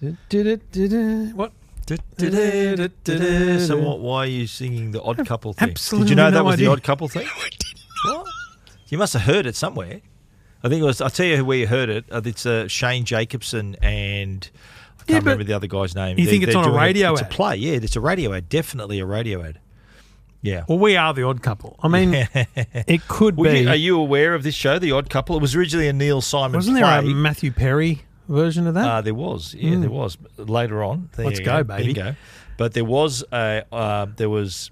What? So why are you singing the Odd Couple thing? Absolutely Did you know that no was idea. the Odd Couple thing? What? You must have heard it somewhere. I think it was. I'll tell you where you heard it. It's Shane Jacobson and I can't remember the other guy's name. You think it's on a doing radio It's ad? a play. Yeah, it's a radio ad. Definitely a radio ad. Yeah. Well, we are the Odd Couple. I mean, it could be. Are you aware of this show, The Odd Couple? It was originally a Neil Simon Wasn't play. there a Matthew Perry version of that? There was. Yeah, there was. Later on. There Let's you go, baby. Bingo. But there was it was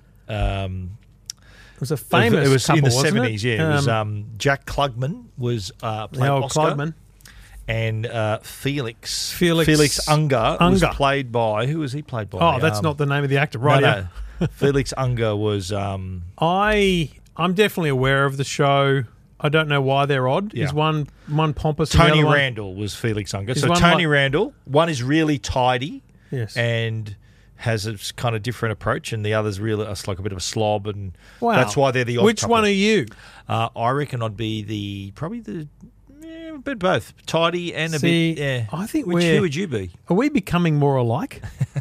a famous It was couple, in the wasn't 70s, it? yeah. It was Jack Klugman was played the old Oscar. Klugman. And Felix Unger. was played by... Who was he played by? Oh, that's not the name of the actor. Right. No. Felix Unger was... I'm definitely aware of the show. I don't know why they're odd. Yeah. Is one pompous and the Tony other one- Randall was Felix Unger. Is So one Tony like- Randall, one is really tidy Yes. and has a kind of different approach, and the other's really like a bit of a slob, and Wow. that's why they're the odd Which couple. one are you? I reckon I'd be a bit both. Tidy and a See, bit... Yeah. I think Who would you be? Are we becoming more alike?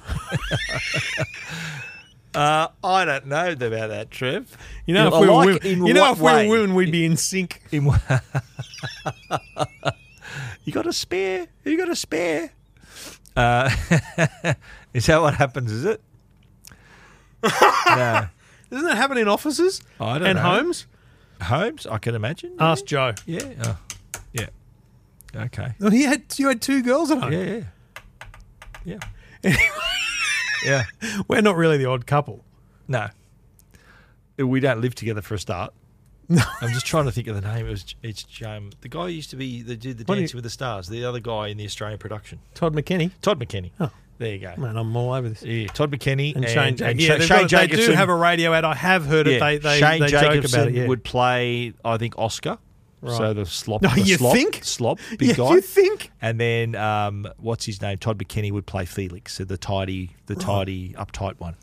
I don't know about that, Trev. You know, if we were women, if we were women, we'd be in sync. You got a spare? You got a spare? Is that what happens, is it? No. Doesn't that happen in offices I don't and know. homes? Homes, I can imagine. Ask Joe. Yeah. Oh. Yeah. Okay. Well, you had two girls at home. Yeah. Yeah. We're not really the odd couple. No. We don't live together for a start. No. I'm just trying to think of the name. It's the guy who used to be the Dancing with the Stars, the other guy in the Australian production. Todd McKinney. Todd McKinney. Oh. There you go. Man, I'm all over this. Yeah, Todd McKinney And Shane Jacobson. Shane Shane Jacobson. They do have a radio ad. I have heard it. They Shane joke Jacobson about it. Yeah. would play, I think, Oscar. Right. So the slop. No, the you slop, think? Slop, big guy. You think? And then what's his name? Todd McKinney would play Felix, so the tidy, uptight one.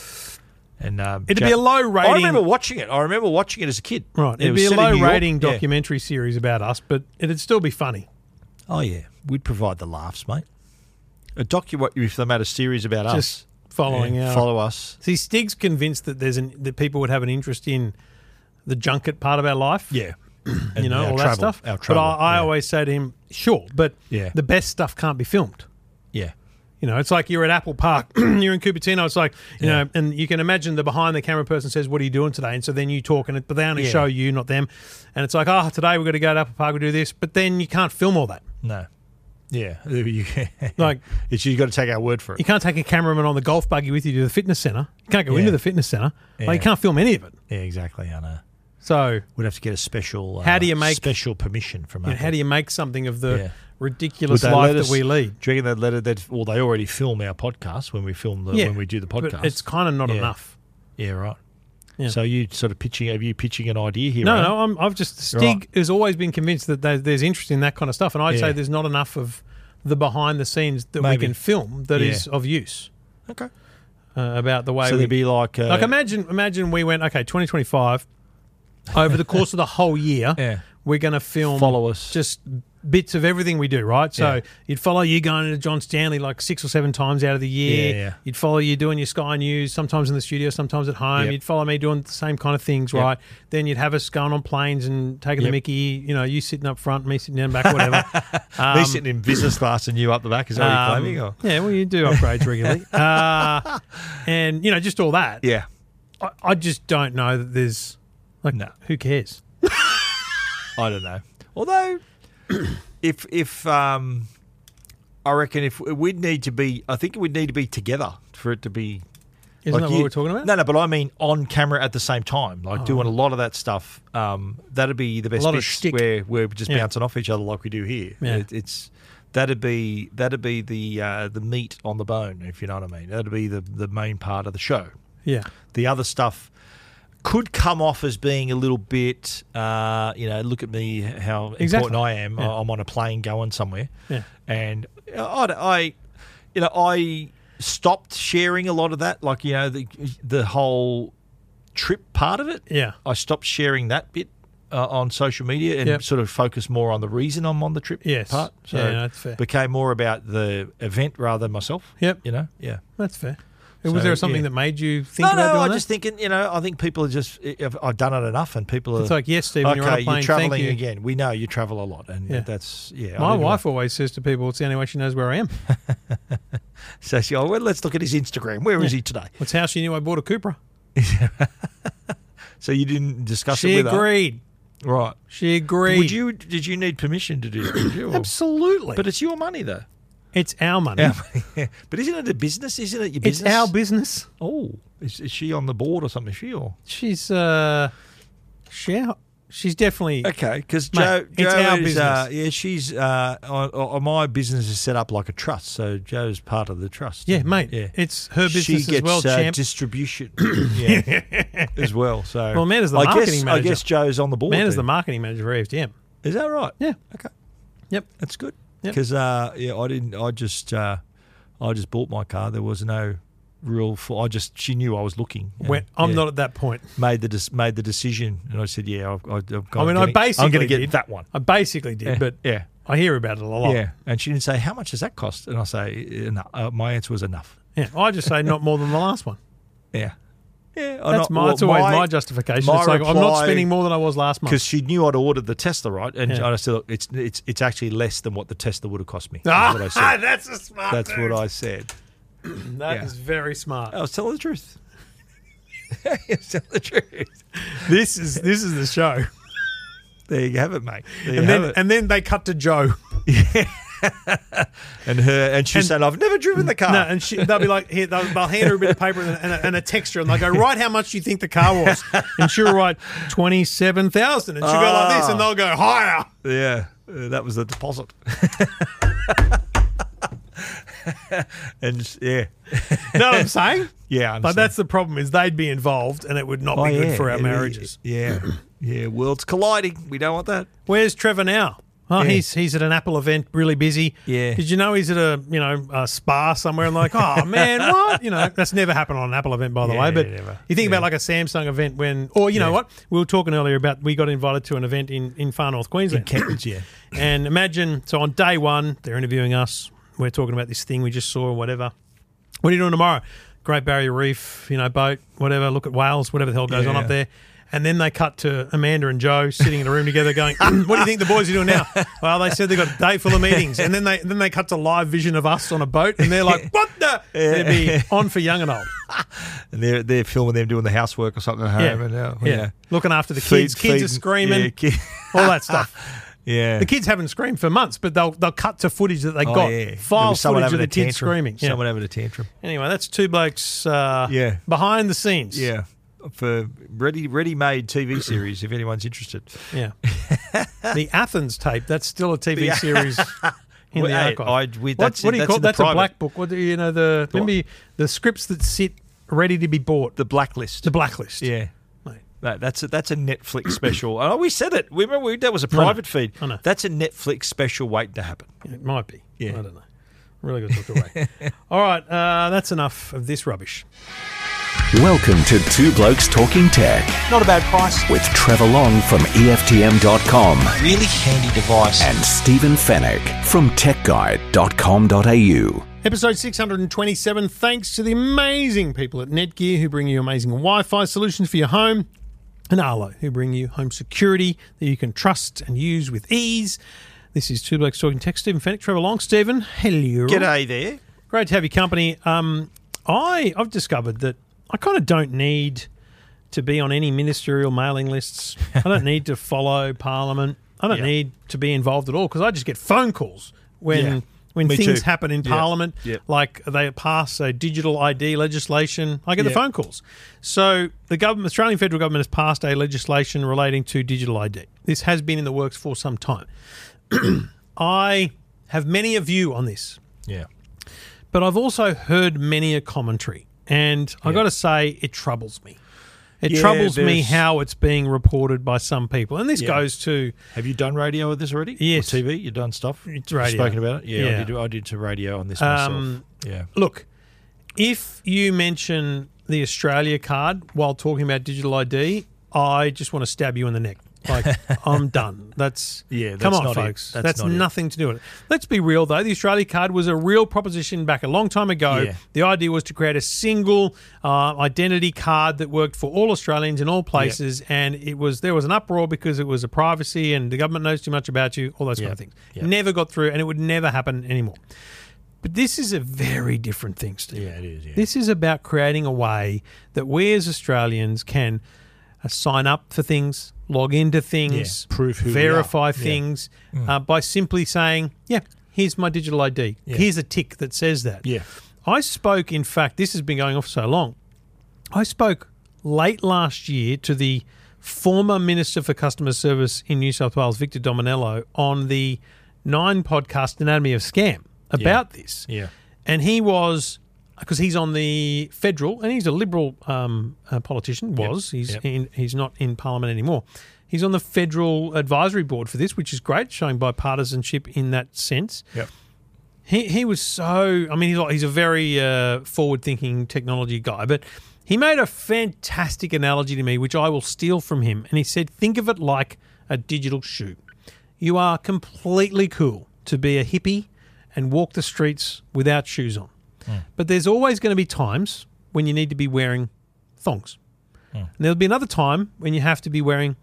And It'd be a low rating. I remember watching it. As a kid. Right. It It'd was be a set in low New York. rating Yeah. documentary series about us, but it'd still be funny. Oh yeah, we'd provide the laughs, mate. A documentary if they made a series about us. Just following out. Follow us. See, Stig's convinced that that people would have an interest in the junket part of our life. Yeah. You know, our all travel, that stuff. Our But travel, I always say to him, sure, but Yeah. the best stuff can't be filmed. Yeah. You know, it's like you're at Apple Park, you're in Cupertino. It's like, you know, and you can imagine the behind the camera person says, "What are you doing today?" And so then you talk, but they only show you, not them. And it's like, oh, today we're going to go to Apple Park, we do this, but then you can't film all that. No. Yeah. Like, you've got to take our word for it. you can't take a cameraman on the golf buggy with you to the fitness centre. You can't go Yeah. into the fitness centre. Yeah. Like, you can't film any of it. Yeah, exactly. I know. So, We'd have to get a special. How do you make- special permission from? you know, how do you make something of the Yeah. ridiculous Would they life let that us- we lead? Do you reckon they'd let it? Well, they already film our podcast when we when we do the podcast. But it's kind of not Yeah. enough. Yeah, right. Yeah. So you sort of pitching? Have you pitching an idea here? No, Aaron? no, I've just Stig Right. has always been convinced that there's interest in that kind of stuff, and I'd Yeah. say there's not enough of the behind the scenes that Maybe. we can film that is Yeah. of use Okay. about the way. So we, there'd be like imagine we went 2025 over the course of the whole year. Yeah. We're going to film Follow us. just bits of everything we do, right? So Yeah. you'd follow you going to John Stanley like 6 or 7 times out of the year. Yeah. You'd follow you doing your Sky News, sometimes in the studio, sometimes at home. Yep. You'd follow me doing the same kind of things, Yep. right? Then you'd have us going on planes and taking the Yep. Mickey, you know, you sitting up front, me sitting down back, whatever. Me sitting in business class and you up the back. Is that what you're claiming? Or? Yeah, well, you do upgrades regularly. And, you know, just all that. Yeah. I just don't know that there's, like, No. who cares? I don't know. Although, if I reckon if we'd need to be, I think we'd need to be together for it to be. Isn't that what we're talking about? No, but I mean on camera at the same time, like doing a lot of that stuff. That'd be the best lot of bits shtick. where we're just Yeah. bouncing off each other like we do here. Yeah. That'd be the meat on the bone, if you know what I mean. That'd be the main part of the show. Yeah. The other stuff could come off as being a little bit, look at me, how Exactly. important I am. Yeah. I'm on a plane going somewhere. Yeah. And I stopped sharing a lot of that, like, the whole trip part of it. Yeah. I stopped sharing that bit on social media and sort of focus more on the reason I'm on the trip part. So that's fair. Became more about the event rather than myself. Yep. Yeah. That's fair. Was there something that made you think about doing that? No, I'm just thinking, I think people are just, I've done it enough and people are... It's like, yes, Stephen, you're on a plane, you're travelling thank you. again. We know you travel a lot and that's, My wife always says to people, it's the only way she knows where I am. So she goes, well, let's look at his Instagram. Where is he today? That's how she knew I bought a Cupra. So you didn't discuss it with her? She agreed. Right. She agreed. Did you need permission to do it? Absolutely. But it's your money, though. It's our money. But isn't it a business? Isn't it your business? It's our business. Oh, is she on the board or something? She's she's definitely okay. Because it's our business. She's my business is set up like a trust, so Joe's part of the trust. Yeah, mate. Yeah. It's her business as well. Champ. Distribution, as well. So well, Amanda's the marketing manager. I guess Joe's on the board. Amanda's the marketing manager for EFTM. Is that right? Yeah. Okay. Yep. That's good. Because I didn't. I just bought my car. There was no real. She knew I was looking. I'm not at that point. Made the decision, and I said, "Yeah, I'm going to get that one." I basically did, but I hear about it a lot. Yeah, and she didn't say how much does that cost, and I say, my answer was enough. Yeah, I just say not more than the last one. Yeah. Yeah, that's always my justification. It's like I'm not spending more than I was last month because she knew I'd ordered the Tesla, right? And I said, look, it's actually less than what the Tesla would have cost me. That's what I said. That's a smart. That's what I said. That is very smart. I was telling the truth. I was telling the truth. This is the show. There you have it, mate. And then they cut to Joe. Yeah. and she said, I've never driven the car. No, and they'll be like, here, they'll hand her a bit of paper and a texture, and they'll go, write how much you think the car was, and she'll write 27,000, and she'll go like this, and they'll go higher. Yeah, that was the deposit. And know what I'm saying? Yeah, but that's the problem is they'd be involved, and it would not be good for our marriages. Yeah, worlds colliding. We don't want that. Where's Trevor now? Oh, he's at an Apple event, really busy. Yeah. Did you know he's at a spa somewhere? And like, oh man, what? That's never happened on an Apple event, by the way. But never. You think about like a Samsung event know what? We were talking earlier about we got invited to an event in far north Queensland. In Kent, yeah. And imagine, so on day one, they're interviewing us. We're talking about this thing we just saw or whatever. What are you doing tomorrow? Great Barrier Reef, boat, whatever. Look at whales, whatever the hell goes on up there. And then they cut to Amanda and Joe sitting in a room together going, what do you think the boys are doing now? Well, they said they've got a day full of meetings. And then they cut to live vision of us on a boat and they're like, what the? They'd be on for young and old. And they're filming them doing the housework or something at home. And looking after the kids. Kids are screaming, all that stuff. Yeah, the kids haven't screamed for months, but they'll cut to footage that they got. File footage of the kids screaming. Someone having a tantrum. Anyway, that's two blokes behind the scenes. Yeah. For ready-made TV series, if anyone's interested. Yeah. The Athens tape, that's still a TV series in the archive. What do you call it? That's a black book. What do you know? Remember the scripts that sit ready to be bought. The blacklist. The blacklist. Yeah. That's a Netflix special. Oh, we said it. Remember, that was a private feed. I know. That's a Netflix special waiting to happen. It might be. Yeah. I don't know. Really got talked away. All right, that's enough of this rubbish. Welcome to Two Blokes Talking Tech. Not a bad price. With Trevor Long from EFTM.com. Really handy device. And Stephen Fennick from TechGuide.com.au. Episode 627, thanks to the amazing people at Netgear who bring you amazing Wi-Fi solutions for your home, and Arlo who bring you home security that you can trust and use with ease. This is Two Blokes Talking Tech. Stephen Fennick, Trevor Long. Stephen, hello. G'day there. Great to have your company. I've discovered that I kind of don't need to be on any ministerial mailing lists. I don't need to follow Parliament. I don't need to be involved at all because I just get phone calls when things happen in Parliament, like they pass a digital ID legislation. I get the phone calls. So the Australian federal government has passed a legislation relating to digital ID. This has been in the works for some time. I have many a view on this. Yeah. But I've also heard many a commentary. And I've got to say, it troubles me. It troubles me how it's being reported by some people. And this goes to... Have you done radio with this already? Yes. Or TV? You've done stuff? It's radio. You've spoken about it? Yeah. I did to radio on this myself. Yeah. Look, if you mention the Australia card while talking about digital ID, I just want to stab you in the neck. Like, I'm done. That's Yeah, come that's on, not it. folks. That's That's not it. nothing to do with it. Let's be real, though. The Australia card was a real proposition back a long time ago. Yeah. The idea was to create a single identity card that worked for all Australians in all places, and there was an uproar because it was a privacy and the government knows too much about you, all those kind of things. Yeah. Never got through, and it would never happen anymore. But this is a very different thing, Steve. Yeah, it is. Yeah. This is about creating a way that we as Australians can sign up for things, log into things, prove who we verify are. things by simply saying, here's my digital ID. Yeah. Here's a tick that says that. Yeah. I spoke, in fact, this has been going on for so long. I spoke late last year to the former Minister for Customer Service in New South Wales, Victor Dominello, on the 9 podcast Anatomy of Scam about this. Yeah. And he was, because he's on the federal, and he's a Liberal politician, he's not in Parliament anymore. He's on the federal advisory board for this, which is great, showing bipartisanship in that sense. Yep. He was so, I mean, he's a very forward-thinking technology guy, but he made a fantastic analogy to me, which I will steal from him. And he said, think of it like a digital shoe. You are completely cool to be a hippie and walk the streets without shoes on. But there's always going to be times when you need to be wearing thongs. And there'll be another time when you have to be wearing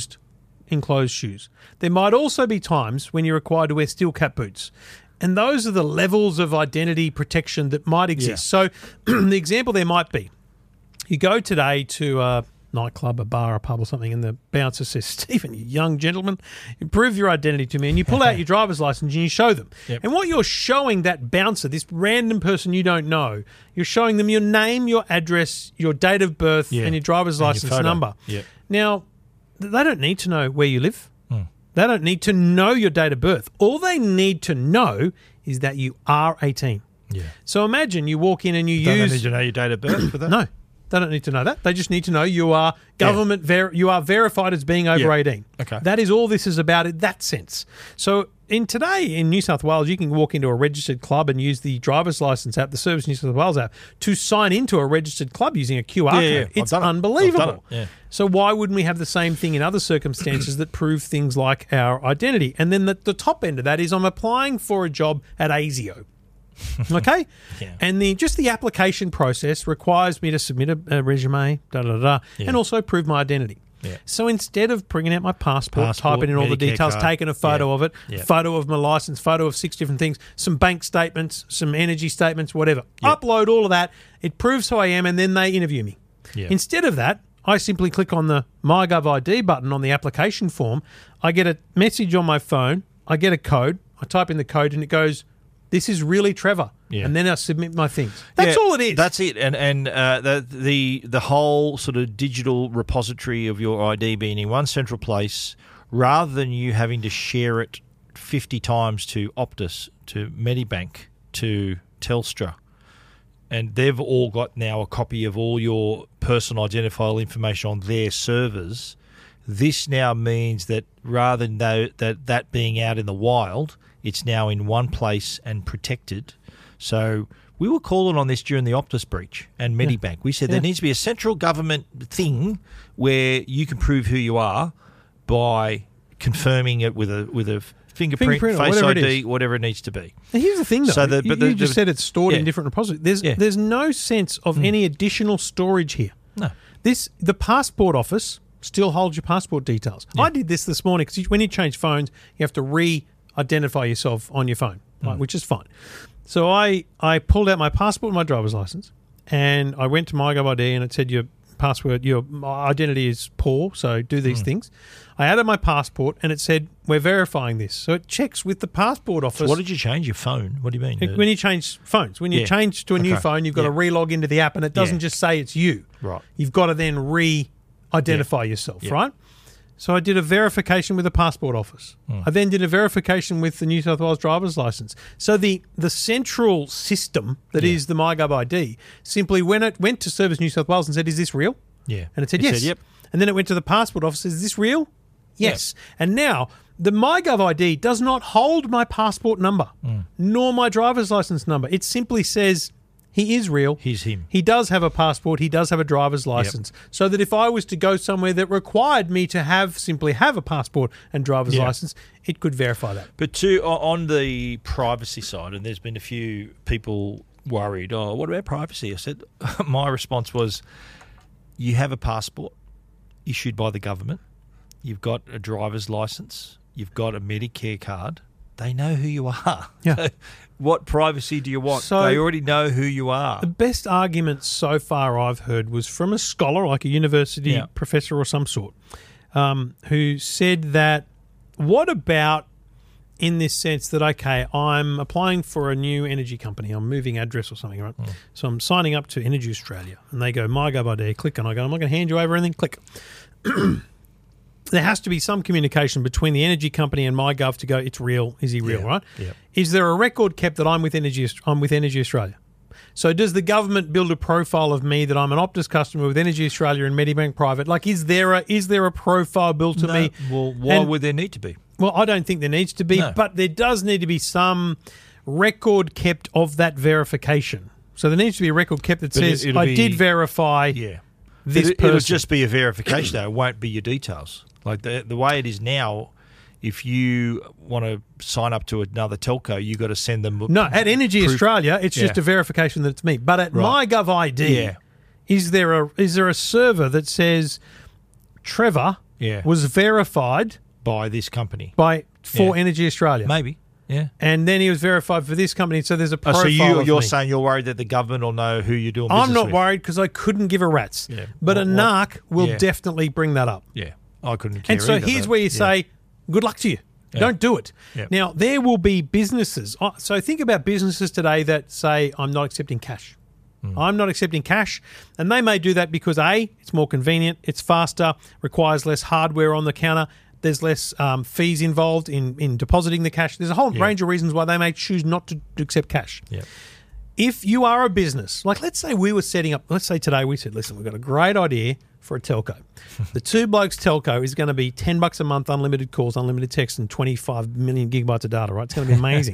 enclosed shoes. There might also be times when you're required to wear steel cap boots. And those are the levels of identity protection that might exist. Yeah. So the example there might be, you go today to a nightclub, a bar, a pub or something, and the bouncer says, Stephen, you young gentleman, prove your identity to me. And you pull out your driver's license and you show them. Yep. And what you're showing that bouncer, this random person you don't know, you're showing them your name, your address, your date of birth, and your driver's And your license photo. number. Yep. Now, they don't need to know where you live. They don't need to know your date of birth. All they need to know is that you are 18. Yeah. So imagine you walk in and you Don't use... need to know your date of birth for that? No, they don't need to know that. They just need to know you are you are verified as being over 18. Okay. That is all this is about in that sense. So today in New South Wales, you can walk into a registered club and use the driver's license app, the Service New South Wales app, to sign into a registered club using a QR code. Yeah. It's I've done it. unbelievable. I've done it. Yeah. So why wouldn't we have the same thing in other circumstances that prove things like our identity? And then the top end of that is I'm applying for a job at ASIO. Okay? Yeah. And the application process requires me to submit a resume, and also prove my identity. Yeah. So instead of bringing out my passport, typing in all the Medicare details, card. taking a photo of it, Yeah. photo of my license, photo of 6 different things, some bank statements, some energy statements, whatever. Upload all of that. It proves who I am, and then they interview me. Yeah. Instead of that, I simply click on the MyGov ID button on the application form. I get a message on my phone. I get a code. I type in the code, and it goes, "This is really Trevor." Yeah. And then I submit my things. That's all it is. That's it. And the whole sort of digital repository of your ID being in one central place, rather than you having to share it 50 times to Optus, to Medibank, to Telstra. And they've all got now a copy of all your personal identifiable information on their servers. This now means that rather than that being out in the wild, it's now in one place and protected. So we were calling on this during the Optus breach and Medibank. We said there needs to be a central government thing where you can prove who you are by confirming it with a fingerprint, Fingerprint or face whatever it ID, is. whatever it needs to be. Now, here's the thing, though. So You just said it's stored in yeah. different repositories. There's no sense of any additional storage here. No. The passport office still holds your passport details. Yeah. I did this morning because when you change phones, you have to re-identify yourself on your phone, right, which is fine. So I pulled out my passport and my driver's license, and I went to MyGov ID, and it said your identity is poor, so do these things. I added my passport, and it said, we're verifying this. So it checks with the passport office. So what did you change? Your phone? What do you mean? When you change phones, when you change to a new phone, you've got to re-log into the app, and it doesn't just say it's you. Right. You've got to then re-identify yourself, right? So I did a verification with the passport office. I then did a verification with the New South Wales driver's license. So the central system that is the MyGov ID simply when it went to Service New South Wales and said, "Is this real?" Yeah. And it said yes. Yep. And then it went to the passport office. Is this real? Yes. And now the MyGov ID does not hold my passport number nor my driver's license number. It simply says, He is real. He's him. He does have a passport. He does have a driver's license. So that if I was to go somewhere that required me to simply have a passport and driver's license, it could verify that. But on the privacy side, and there's been a few people worried, oh, what about privacy? I said, my response was, you have a passport issued by the government. You've got a driver's license. You've got a Medicare card. They know who you are. Yeah. What privacy do you want? So they already know who you are. The best argument so far I've heard was from a scholar, like a university professor or some sort, who said that, what about in this sense that, okay, I'm applying for a new energy company. I'm moving address or something, right? So I'm signing up to Energy Australia. And they go, MyGov ID, click. And I go, I'm not going to hand you over anything, click. There has to be some communication between the energy company and MyGov to go, it's real, is he real, right? Yeah. Is there a record kept that I'm with Energy Australia? So does the government build a profile of me that I'm an Optus customer with Energy Australia and Medibank Private? Like, is there a profile built to me? Well, why would there need to be? Well, I don't think there needs to be, but there does need to be some record kept of that verification. So there needs to be a record kept that says, I did verify this person. It'll just be a verification, though. It won't be your details. Like the way it is now, if you want to sign up to another telco, you got to send them. No, at Energy Australia, it's just a verification that it's me. But at MyGov ID, is there a server that says Trevor was verified by this company for Energy Australia? Maybe, yeah. And then he was verified for this company, so there's a profile. So you're of me. saying you're worried that the government will know who you're doing business with? I'm not worried because I couldn't give a rat's. Yeah. But a narc will definitely bring that up. Yeah, I couldn't care. And so here's where you say, good luck to you. Yeah. Don't do it. Yeah. Now, there will be businesses. So think about businesses today that say, I'm not accepting cash. I'm not accepting cash. And they may do that because, A, it's more convenient, it's faster, requires less hardware on the counter, there's less fees involved in depositing the cash. There's a whole range of reasons why they may choose not to accept cash. Yeah. If you are a business, like let's say we were setting up, let's say today we said, listen, we've got a great idea for a telco. The Two Blokes telco is going to be $10 a month, unlimited calls, unlimited text, and 25 million gigabytes of data, right? It's going to be amazing.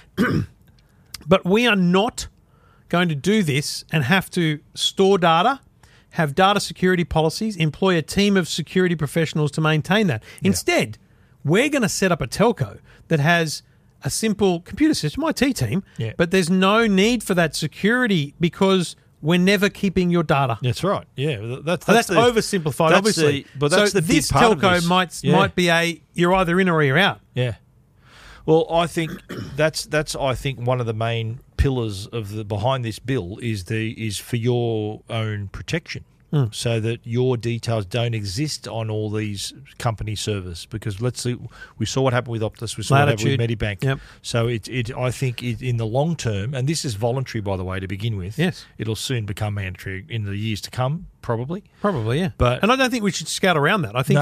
But we are not going to do this and have to store data, have data security policies, employ a team of security professionals to maintain that. Instead, we're going to set up a telco that has a simple computer system, IT team, but there's no need for that security because we're never keeping your data. That's right. Yeah, that's oversimplified, obviously. But that's so the this big part of telco this. might be you're either in or you're out. Yeah. Well, I think that's I think one of the main pillars of behind this bill is for your own protection. So that your details don't exist on all these company servers. Because let's see, we saw what happened with Optus, we saw what happened with Medibank. Yep. So I think in the long term, and this is voluntary, by the way, to begin with. Yes. It'll soon become mandatory in the years to come, probably. Probably, yeah. And I don't think we should scout around that. I think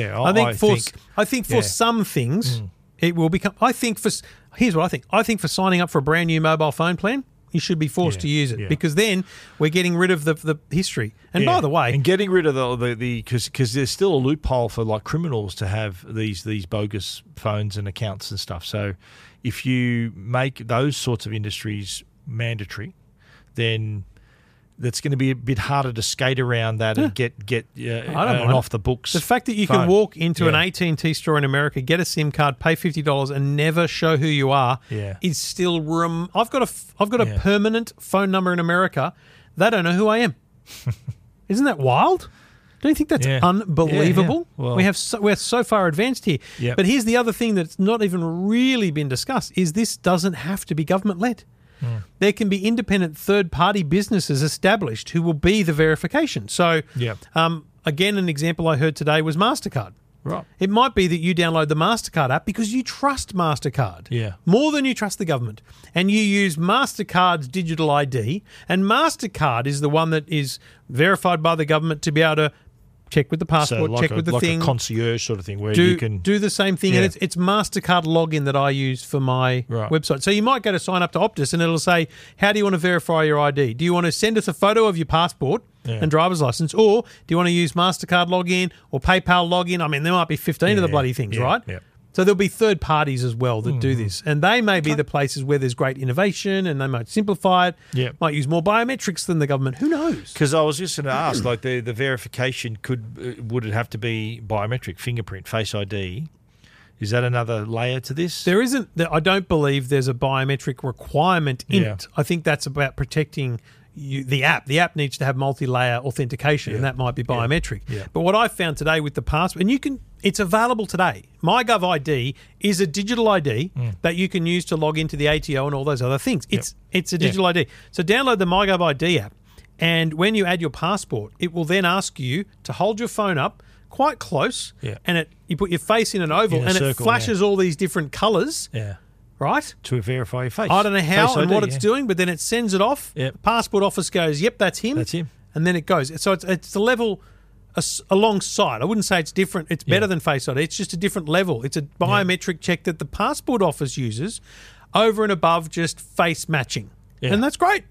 I think for some things it will become. Here's what I think. I think for signing up for a brand new mobile phone plan, you should be forced to use it because then we're getting rid of the history. And by the way, and getting rid of the because there's still a loophole for like criminals to have these bogus phones and accounts and stuff. So if you make those sorts of industries mandatory, then that's going to be a bit harder to skate around that and get an off the books. The fact that you can walk into an AT&T store in America, get a SIM card, pay $50, and never show who you are is still I've got a permanent phone number in America. They don't know who I am. Isn't that wild? Don't you think that's unbelievable? Well, we're so far advanced here. Yep. But here's the other thing that's not even really been discussed: is this doesn't have to be government led. There can be independent third-party businesses established who will be the verification. So, again, an example I heard today was MasterCard. Right. It might be that you download the MasterCard app because you trust MasterCard more than you trust the government. And you use MasterCard's digital ID, and MasterCard is the one that is verified by the government to be able to check with the passport, check with the thing. Like a concierge sort of thing where you can do the same thing. And it's MasterCard login that I use for my website. So you might go to sign up to Optus and it'll say, how do you want to verify your ID? Do you want to send us a photo of your passport and driver's license, or do you want to use MasterCard login or PayPal login? I mean, there might be 15 of the bloody things, right? Yeah. So there'll be third parties as well that do this. And they may be the places where there's great innovation and they might simplify it, might use more biometrics than the government. Who knows? Because I was just going to ask, like the verification would it have to be biometric, fingerprint, Face ID? Is that another layer to this? There isn't. I don't believe there's a biometric requirement in it. I think that's about protecting the app. The app needs to have multi-layer authentication, and that might be biometric. But what I found today with the passport, and it's available today. MyGov ID is a digital ID that you can use to log into the ATO and all those other things. It's a digital ID. So download the MyGov ID app, and when you add your passport, it will then ask you to hold your phone up quite close, and you put your face in an oval, and it flashes all these different colours, right? To verify your face. I don't know how Face and ID, what it's doing, but then it sends it off. The passport office goes, yep, that's him. That's him. And then it goes. So it's a level alongside. I wouldn't say it's different. It's better than Face ID. It's just a different level. It's a biometric check that the passport office uses over and above just face matching. And that's great.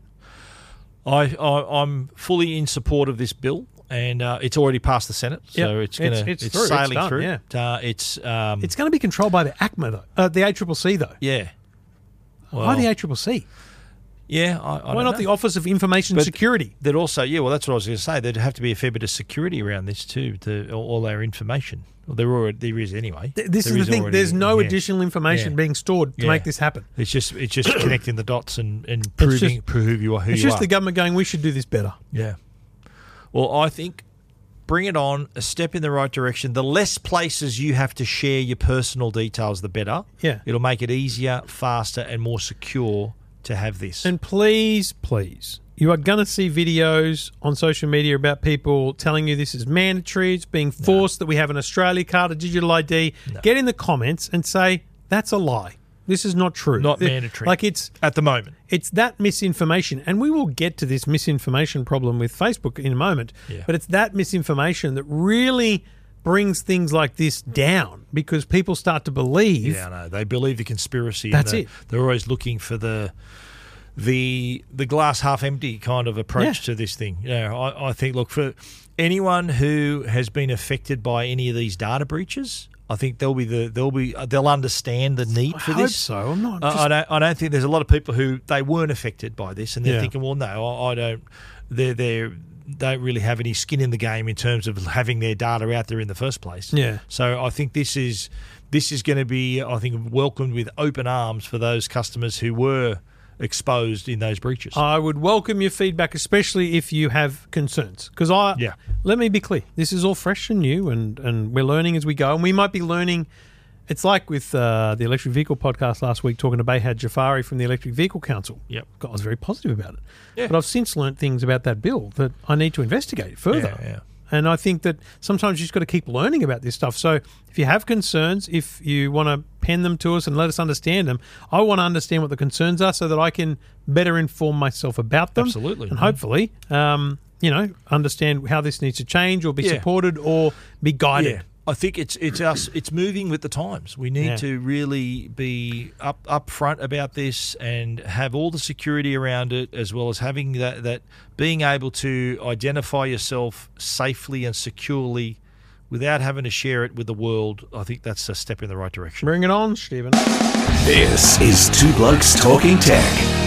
I'm fully in support of this bill. And it's already passed the Senate, so it's sailing through. It's going to be controlled by the ACMA though, the ACCC though. Yeah. Well, why the ACCC? Yeah, why not the Office of Information Security? That also, well, that's what I was going to say. There'd have to be a fair bit of security around this too, to all our information. Well, there is anyway. This is the thing. There's no additional information being stored to make this happen. It's just connecting the dots and proving who you are. It's just the government going, we should do this better. Yeah. Well, I think bring it on, a step in the right direction. The less places you have to share your personal details, the better. Yeah. It'll make it easier, faster, and more secure to have this. And please, you are going to see videos on social media about people telling you this is mandatory, it's being forced, that we have an Australia card, a digital ID. Get in the comments and say, that's a lie. This is not true. Not mandatory. Like it's at the moment. It's that misinformation, and we will get to this misinformation problem with Facebook in a moment. But it's that misinformation that really brings things like this down, because people start to believe. Yeah, no, they believe the conspiracy. That's it. They're always looking for the glass half empty kind of approach to this thing. I think, look, for anyone who has been affected by any of these data breaches, I think they'll understand the need for this. I hope so. I'm not. I don't think there's a lot of people who they weren't affected by this, and they're thinking, well, no, I don't. They don't really have any skin in the game in terms of having their data out there in the first place. Yeah. So I think this is going to be, I think, welcomed with open arms for those customers who were exposed in those breaches. I would welcome your feedback, especially if you have concerns. Because let me be clear, this is all fresh and new, and we're learning as we go, and we might be learning. It's like with the Electric Vehicle podcast last week, talking to Behad Jafari from the Electric Vehicle Council. Yep. God, I was very positive about it. But I've since learnt things about that bill that I need to investigate further. Yeah. And I think that sometimes you just got to keep learning about this stuff. So if you have concerns, if you want to pen them to us and let us understand them, I want to understand what the concerns are so that I can better inform myself about them. Absolutely. And hopefully, understand how this needs to change or be supported or be guided. Yeah. I think it's moving with the times. We need to really be up front about this and have all the security around it, as well as having that being able to identify yourself safely and securely without having to share it with the world. I think that's a step in the right direction. Bring it on, Stephen. This is Two Blokes Talking Tech.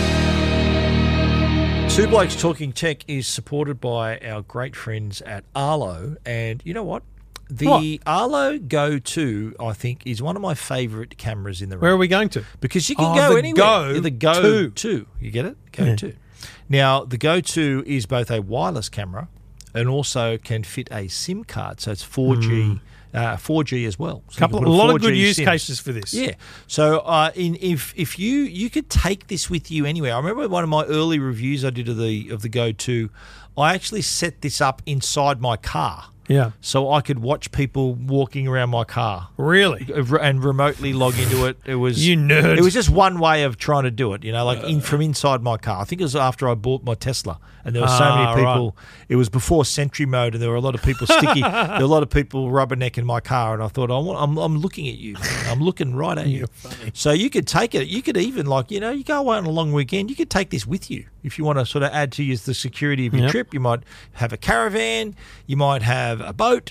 Two Blokes Talking Tech is supported by our great friends at Arlo, and you know what? The Arlo Go 2, I think, is one of my favourite cameras in the room. Where are we going to? Because you can go anywhere. The Go 2. You get it? Go 2. Now, the Go 2 is both a wireless camera and also can fit a SIM card, so it's 4G. 4G as well. So a lot of good use cases for this. Yeah. So if you could take this with you anywhere. I remember one of my early reviews I did of the Go 2, I actually set this up inside my car. Yeah. So I could watch people walking around my car. Really? And remotely log into it. It was you nerd. It was just one way of trying to do it, from inside my car. I think it was after I bought my Tesla, and there were so many people. Right. It was before Sentry mode, and there were a lot of people sticky. There were a lot of people rubbernecking my car, and I thought, I'm looking at you. I'm looking right at you. Funny. So you could take it. You could even you go away on a long weekend. You could take this with you if you want to sort of add to the security of your trip. You might have a caravan. You might have a boat,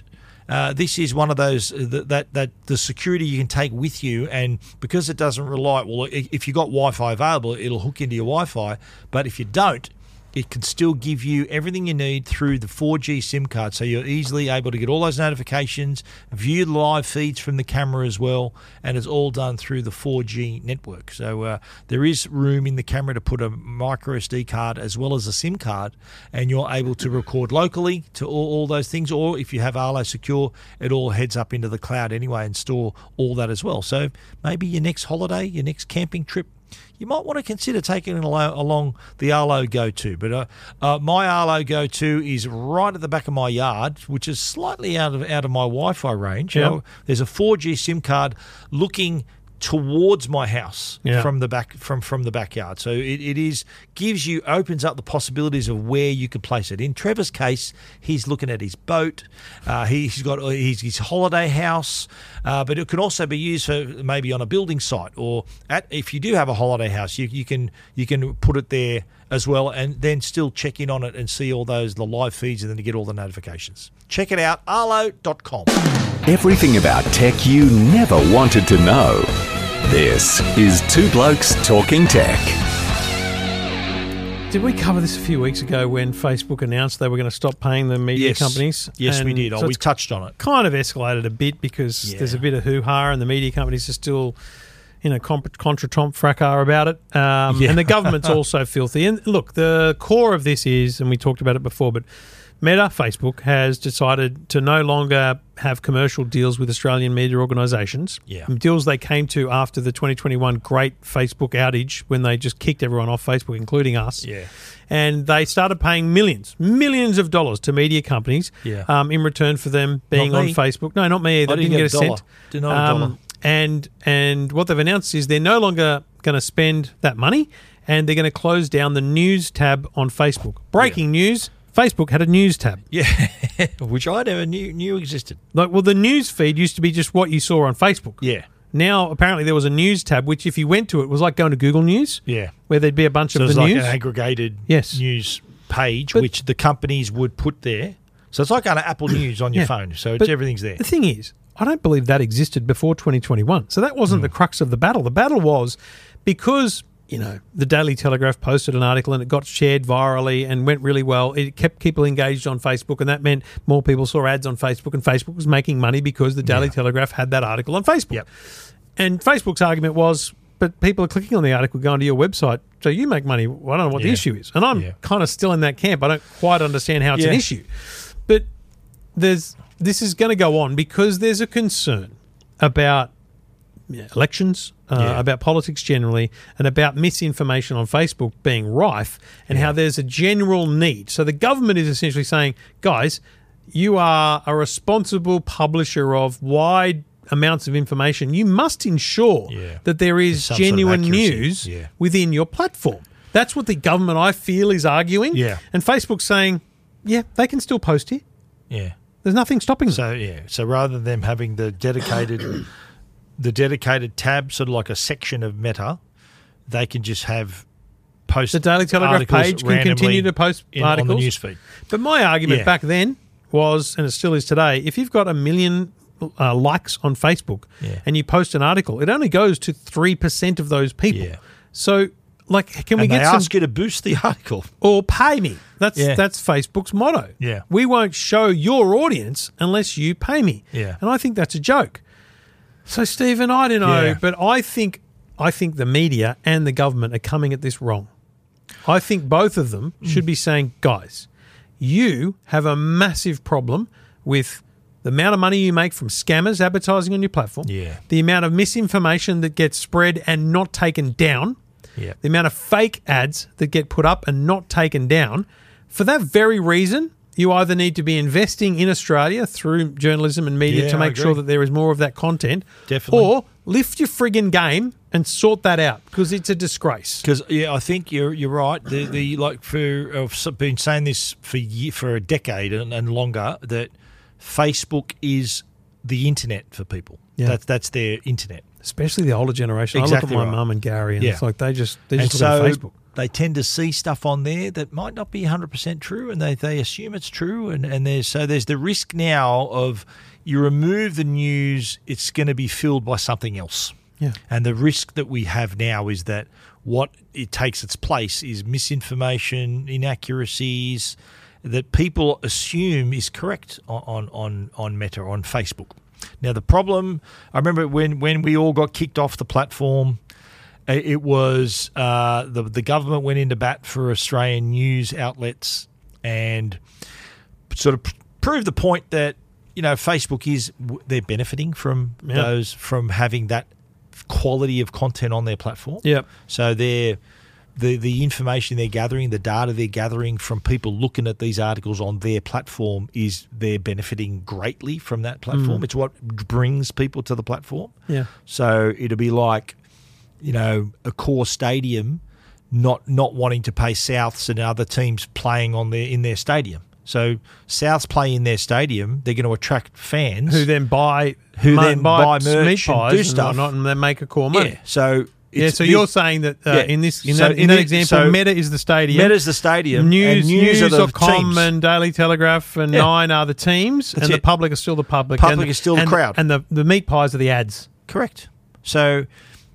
this is one of those that the security you can take with you, and because it doesn't rely. Well, if you've got Wi-Fi available, it'll hook into your Wi-Fi. But if you don't, it can still give you everything you need through the 4G SIM card, so you're easily able to get all those notifications, view live feeds from the camera as well, and it's all done through the 4G network. So there is room in the camera to put a micro SD card as well as a SIM card, and you're able to record locally to all those things, or if you have Arlo Secure, it all heads up into the cloud anyway and store all that as well. So maybe your next holiday, your next camping trip, you might want to consider taking it along the Arlo Go 2. But my Arlo Go 2 is right at the back of my yard, which is slightly out of my Wi-Fi range. Yep. There's a 4G SIM card looking towards my house from the back from the backyard. So it opens up the possibilities of where you could place it. In Trevor's case, he's looking at his boat. He's got his holiday house, but it could also be used for maybe on a building site, or if you do have a holiday house, you can put it there as well, and then still check in on it and see all the live feeds, and then you get all the notifications. Check it out, arlo.com. Everything about tech you never wanted to know. This is Two Blokes Talking Tech. Did we cover this a few weeks ago when Facebook announced they were going to stop paying the media companies? Yes, and we did. So we touched on it. Kind of escalated a bit because there's a bit of hoo-ha and the media companies are still, contra tom fracas about it. And the government's also filthy. And look, the core of this is, and we talked about it before, but Meta, Facebook, has decided to no longer have commercial deals with Australian media organisations. Yeah. Deals they came to after the 2021 great Facebook outage when they just kicked everyone off Facebook, including us. Yeah. And they started paying millions of dollars to media companies in return for them being on Facebook. No, not me either. I didn't get a cent. Didn't get a dollar. And what they've announced is they're no longer going to spend that money, and they're going to close down the news tab on Facebook. Breaking news. Facebook had a news tab. Yeah, which I never knew existed. The news feed used to be just what you saw on Facebook. Yeah. Now, apparently, there was a news tab, which if you went to it, was like going to Google News. Yeah. Where there'd be a bunch of the news. news. So it's like an aggregated news page, which the companies would put there. So it's like kind of Apple News on your phone. So everything's there. The thing is, I don't believe that existed before 2021. So that wasn't the crux of the battle. The battle was because the Daily Telegraph posted an article and it got shared virally and went really well. It kept people engaged on Facebook, and that meant more people saw ads on Facebook, and Facebook was making money because the Daily Telegraph had that article on Facebook. Yep. And Facebook's argument was, but people are clicking on the article, going to your website, so you make money. Well, I don't know what the issue is. And I'm kind of still in that camp. I don't quite understand how it's an issue. But this is going to go on because there's a concern about elections, about politics generally, and about misinformation on Facebook being rife, and how there's a general need. So the government is essentially saying, guys, you are a responsible publisher of wide amounts of information. You must ensure that there is genuine news within your platform. That's what the government, I feel, is arguing. Yeah. And Facebook's saying, they can still post here. Yeah. There's nothing stopping them. So rather than them having the dedicated tab, sort of like a section of Meta, they can just have post the Daily Telegraph page can continue to post articles on the newsfeed. But my argument back then was, and it still is today, if you've got 1 million likes on Facebook and you post an article, it only goes to 3% of those people. Yeah. So, can we get some? Ask you to boost the article or pay me? That's Facebook's motto. Yeah, we won't show your audience unless you pay me. Yeah, and I think that's a joke. So, Stephen, I don't know, but I think the media and the government are coming at this wrong. I think both of them should be saying, guys, you have a massive problem with the amount of money you make from scammers advertising on your platform, the amount of misinformation that gets spread and not taken down, the amount of fake ads that get put up and not taken down. For that very reason, you either need to be investing in Australia through journalism and media to make sure that there is more of that content, or lift your friggin' game and sort that out, because it's a disgrace. Because I think you're right. I've been saying this for a decade and longer, that Facebook is the internet for people. Yeah. That's their internet. Especially the older generation. Exactly. I look at my mum and Gary, and it's like they just look at Facebook. they tend to see stuff on there that might not be 100% true, and they assume it's true. And there's the risk now of you remove the news, it's going to be filled by something else. Yeah. And the risk that we have now is that what it takes its place is misinformation, inaccuracies that people assume is correct on Meta, on Facebook. Now, the problem, I remember when we all got kicked off the platform, it was the government went into bat for Australian news outlets and sort of proved the point that, Facebook they're benefiting from from having that quality of content on their platform. Yep. So the information they're gathering, the data they're gathering from people looking at these articles on their platform they're benefiting greatly from that platform. It's what brings people to the platform. Yeah. So it'll be like, a core stadium not wanting to pay Souths and other teams playing in their stadium. So Souths play in their stadium, they're going to attract fans who then buy merch meat pies and do stuff, and then make a core money. Yeah. So you're saying that in that example, Meta is the stadium. Meta's the stadium. News.com and Daily Telegraph and Nine are the teams, and the public is still the public. Public is still the crowd, and the meat pies are the ads. Correct. So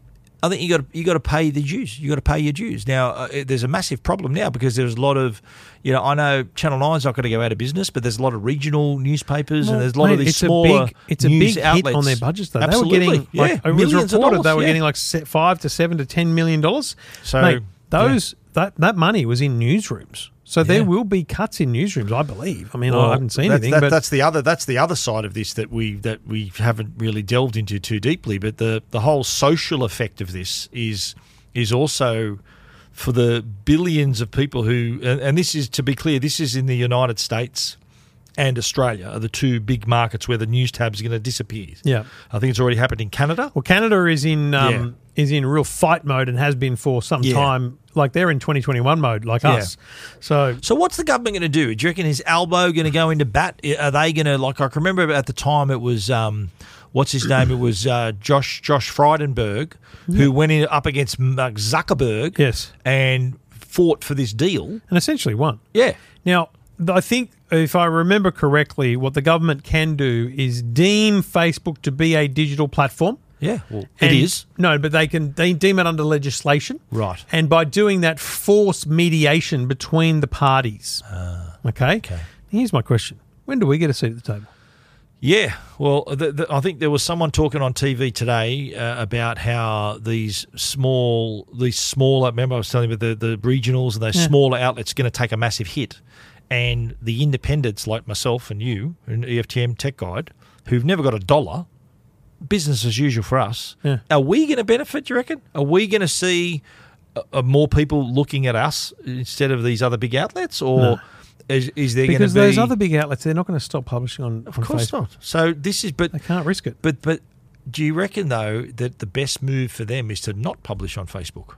I think you got to pay the dues. You got to pay your dues. Now there's a massive problem now because there's a lot of, I know Channel 9's not going to go out of business, but there's a lot of regional newspapers and there's a lot of these smaller it's a news big outlets hit on their budgets though. Absolutely. They were getting it was millions reported of dollars, they were getting like $5 to $7 to $10 million. So mate, that money was in newsrooms. So there will be cuts in newsrooms, I believe. I mean, I haven't seen anything. But that's the other side of this that we haven't really delved into too deeply. But the whole social effect of this is also for the billions of people who, and this is, to be clear, this is in the United States and Australia are the two big markets where the news tabs are going to disappear. Yeah, I think it's already happened in Canada. Well, Canada is in real fight mode and has been for some time. Like they're in 2021 mode, like us. So what's the government going to do? Do you reckon is Albo going to go into bat? Are they going to, like, I can remember at the time it was what's his name? It was Josh Frydenberg who went up against Mark Zuckerberg. Yes, and fought for this deal and essentially won. Yeah. Now, I think if I remember correctly, what the government can do is deem Facebook to be a digital platform. Yeah, well, it is. No, but they deem it under legislation. Right. And by doing that, force mediation between the parties. Okay? Here's my question. When do we get a seat at the table? Yeah, well, I think there was someone talking on TV today about how these smaller, remember I was telling you about the regionals and those smaller outlets are going to take a massive hit. And the independents like myself and you and EFTM Tech Guide, who've never got $1, business as usual for us. Yeah. Are we going to benefit, do you reckon? Are we going to see more people looking at us instead of these other big outlets? Or is there going to be... Because those other big outlets, they're not going to stop publishing on Facebook. Of course not. So this is... But they can't risk it. But do you reckon, though, that the best move for them is to not publish on Facebook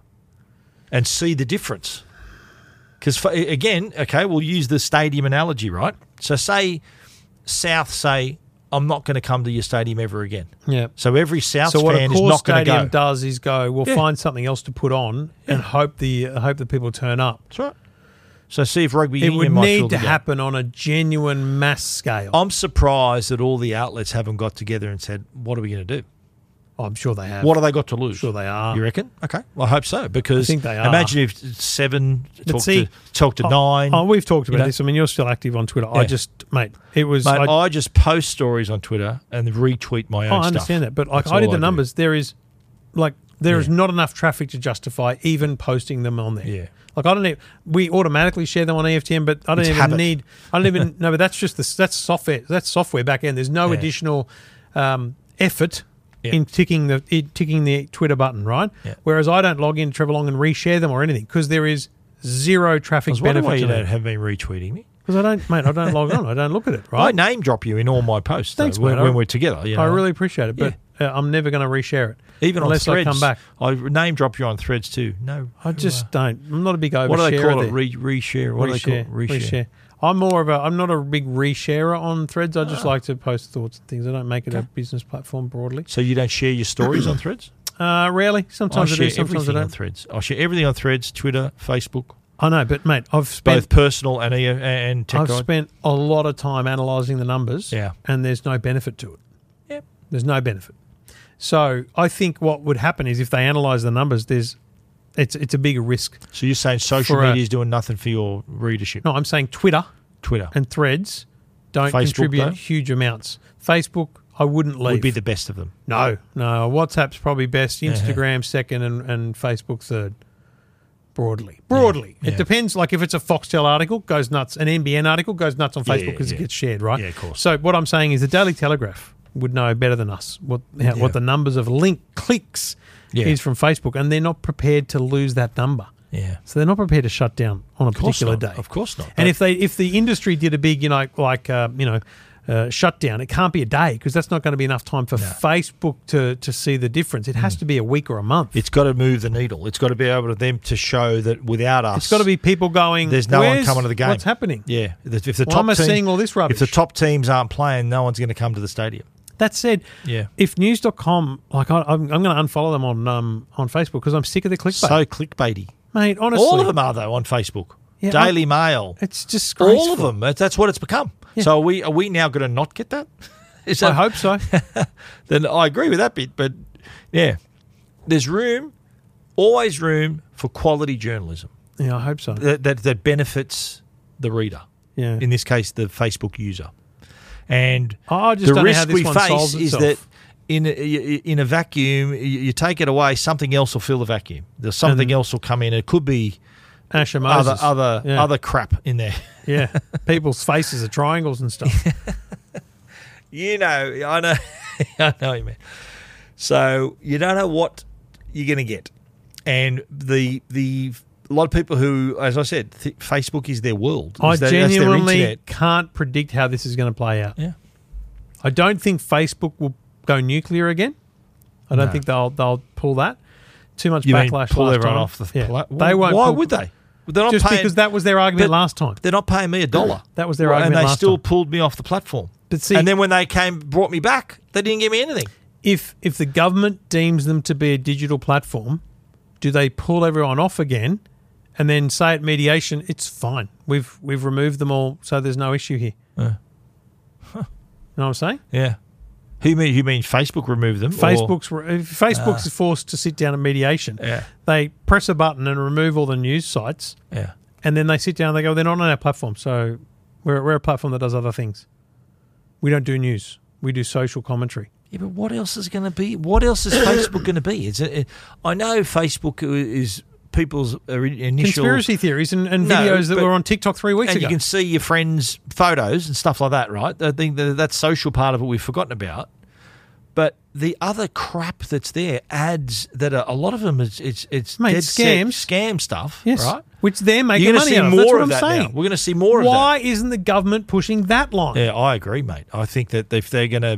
and see the difference? Because, again, okay, we'll use the stadium analogy, right? So say South say... I'm not going to come to your stadium ever again. Yeah. So every South fan is not going to go. So what a core stadium does is go, we'll find something else to put on and hope that people turn up. That's right. So see if rugby union would might need to happen on a genuine mass scale. I'm surprised that all the outlets haven't got together and said, what are we going to do? Oh, I'm sure they have. What have they got to lose? Sure they are. You reckon? Okay. Well, I hope so, because I think they are. Imagine if 7 talked to 9. Oh, we've talked about this. I mean, you're still active on Twitter. Yeah. I just post stories on Twitter and retweet my own stuff. I understand that, but I did the numbers. There is not enough traffic to justify even posting them on there. Yeah. Like we automatically share them on EFTM, but I don't even no, but that's just that's software back end. There's no additional effort in ticking the Twitter button, right? Yeah. Whereas I don't log in Trevor Long and reshare them or anything because there is zero traffic benefit. Why you don't have been retweeting me? Because I don't log on. I don't look at it, right? I name drop you in all my posts. Thanks, when we're together. You know? I really appreciate it, but I'm never going to reshare it. Even unless on Threads, I come back. I name drop you on Threads too. No, I just don't. I'm not a big oversharer. What do they call it? Reshare. What do they call it? Reshare. I'm not a big resharer on Threads. I just like to post thoughts and things. I don't make it a business platform broadly. So you don't share your stories on Threads? Rarely. Sometimes I do, share sometimes I everything on don't. Threads. I share everything on Threads, Twitter, Facebook, I know, but mate, I've both spent personal and tech I've guide. spent a lot of time analysing the numbers, Yeah. and there's no benefit to it. Yep. There's no benefit. So I think what would happen is if they analyse the numbers, it's a bigger risk. So you're saying social For a- media is doing nothing for your readership? No, I'm saying Twitter Twitter and Threads don't Facebook, contribute though? huge amounts. Facebook, I wouldn't leave. would be the best of them. No. WhatsApp's probably best. Instagram second, and Facebook third. Broadly, Yeah. it depends. Like if it's a Foxtel article, goes nuts. An NBN article goes nuts on Yeah, Facebook because yeah. it gets shared, right? Yeah, of course. So what I'm saying is the Daily Telegraph would know better than us what the numbers of clicks Yeah. is from Facebook, and they're not prepared to lose that number. Yeah. So they're not prepared to shut down on a particular day. Of course not. And if the industry did a big, shutdown, it can't be a day because that's not going to be enough time for Facebook to see the difference. It has to be a week or a month. It's got to move the needle. It's got to be able to them to show that without us, It's got to be people going. there's no one "Where's- coming to the game. What's happening? Yeah. If the Why top am I team, seeing all this rubbish? If the top teams aren't playing, no one's going to come to the stadium. That said, Yeah. if News.com, like I'm going to unfollow them on Facebook because I'm sick of the clickbait. So clickbaity. Mate, honestly, All of them are though on Facebook. Yeah, Daily Mail. It's disgraceful. All of them. That's what it's become. Yeah. So are we now going to not get that? Is I that hope so. then I agree with that bit. But yeah, there's always room for quality journalism Yeah, I hope so. that benefits the reader. Yeah. In this case, the Facebook user. And I just the don't know how risk this we one face solves is itself. that in a vacuum, you take it away, something else will fill the vacuum. There's something else will come in. It could be Asher Moses. Yeah. other crap in there. Yeah. People's faces are triangles and stuff. I know, I know you, man. So you don't know what you're going to get, and the a lot of people who, as I said, Facebook is their world. I That's their genuinely internet. can't predict how this is going to play out. Yeah. I don't think Facebook will go nuclear again. I don't No. think they'll pull that. Too much You mean backlash. pull last everyone time. off the Yeah. pla- They won't. Why pull- would they? They're not Just paying, because that was their argument but last time. They're not paying me $1. That was their and argument they last still time. pulled me off the platform. But see, And then when they brought me back, they didn't give me anything. if the government deems them to be a digital platform, do they pull everyone off again and then say at mediation, it's fine. We've removed them all, so there's no issue here. You know what I'm saying? Yeah. Who mean Facebook removed them? Facebook's forced to sit down at mediation. Yeah. They press a button and remove all the news sites, Yeah. and then they sit down and they go, they're not on our platform, so we're a platform that does other things. We don't do news. We do social commentary. Yeah, but what else is going to be? What else is Facebook going to be? I know Facebook is people's initial Conspiracy theories and No, videos that but- were on TikTok 3 weeks and ago. you can see your friends' photos and stuff like that, right? I think that social part of it we've forgotten about. But the other crap that's there, ads that are a lot of them, it's Mate, dead set scams. scam stuff, Yes, right? which they're making You're going to money see out of. more That's what of I'm that saying. now. We're going to see more of that. Why isn't the government pushing that line? Yeah, I agree, mate. I think that if they're going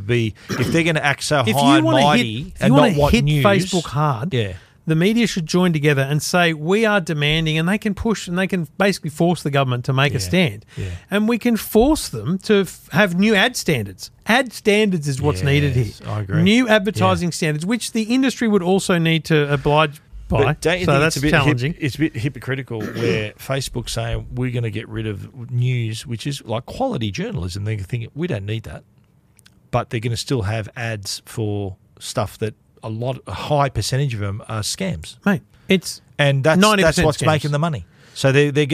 to act so If high you and want to mighty hit, and not want hit news, Facebook hard, yeah, the media should join together and say we are demanding, and they can push and they can basically force the government to make a stand, yeah. and we can force them to have new ad standards. Ad standards is what's needed here. Yes, I agree. New advertising standards, which the industry would also need to oblige by. But don't you So think that's it's a bit challenging. it's a bit hypocritical where Facebook's saying we're going to get rid of news, which is like quality journalism. They're thinking we don't need that, but they're going to still have ads for stuff that a high percentage of them are scams, Mate, it's and that's 90% what's scams. making the money. So they're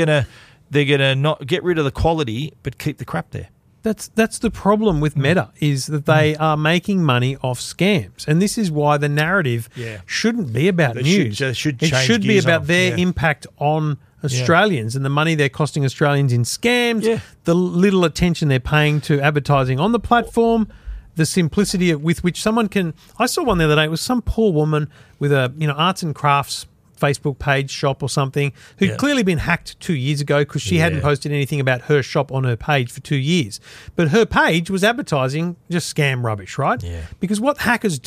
gonna not get rid of the quality, but keep the crap there. That's the problem with Meta is that they are making money off scams, and this is why the narrative Yeah. shouldn't be about They news. should it change should be gears about on. their Yeah. impact on Australians and the money they're costing Australians in scams, Yeah. the little attention they're paying to advertising on the platform, the simplicity with which someone can. I saw one the other day. It was some poor woman with a arts and crafts Facebook page shop or something who'd clearly been hacked 2 years ago because she hadn't posted anything about her shop on her page for 2 years. But her page was advertising just scam rubbish, right? Yeah. Because what hackers do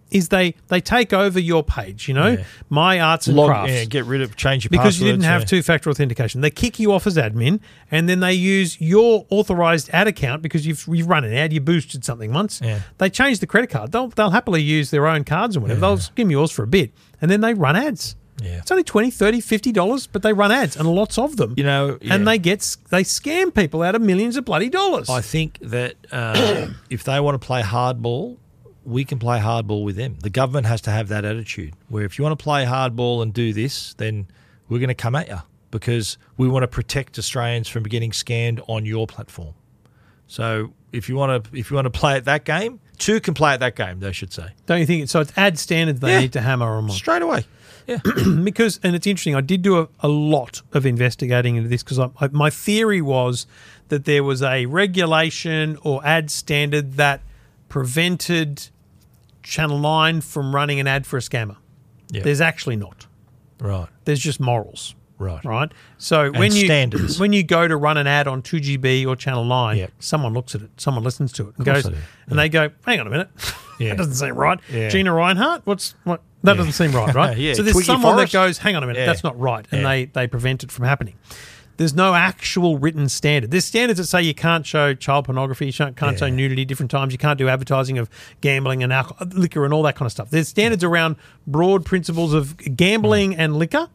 is they take over your page, My Arts and Crafts. Change your because passwords. you didn't have two-factor authentication. They kick you off as admin, and then they use your authorized ad account because you've run an ad, you boosted something once. Yeah. They change the credit card. They'll happily use their own cards and whatever. They'll give them yours for a bit, and then they run ads. Yeah. It's only $20, $30, $50, but they run ads, and lots of them. And they scam people out of millions of bloody dollars. I think that if they want to play hardball, we can play hardball with them. The government has to have that attitude where if you want to play hardball and do this, then we're going to come at you because we want to protect Australians from getting scammed on your platform. So if you want to play at that game, two can play at that game, they should say. Don't you think? So it's ad standards they need to hammer them on. Straight away. Yeah. Because, and it's interesting, I did do a lot of investigating into this because my theory was that there was a regulation or ad standard that prevented Channel 9 from running an ad for a scammer. Yeah. There's actually not. Right. There's just morals. Right. So standards. when you go to run an ad on 2GB or Channel 9, someone looks at it, someone listens to it and goes, and they go, hang on a minute, that doesn't seem right. Yeah. Gina Reinhart, what? That doesn't seem right, right? So there's Twiggy someone Forrest. that goes, hang on a minute, that's not right, and they prevent it from happening. There's no actual written standard. There's standards that say you can't show child pornography, you can't show nudity different times, you can't do advertising of gambling and alcohol, liquor and all that kind of stuff. There's standards around broad principles of gambling and liquor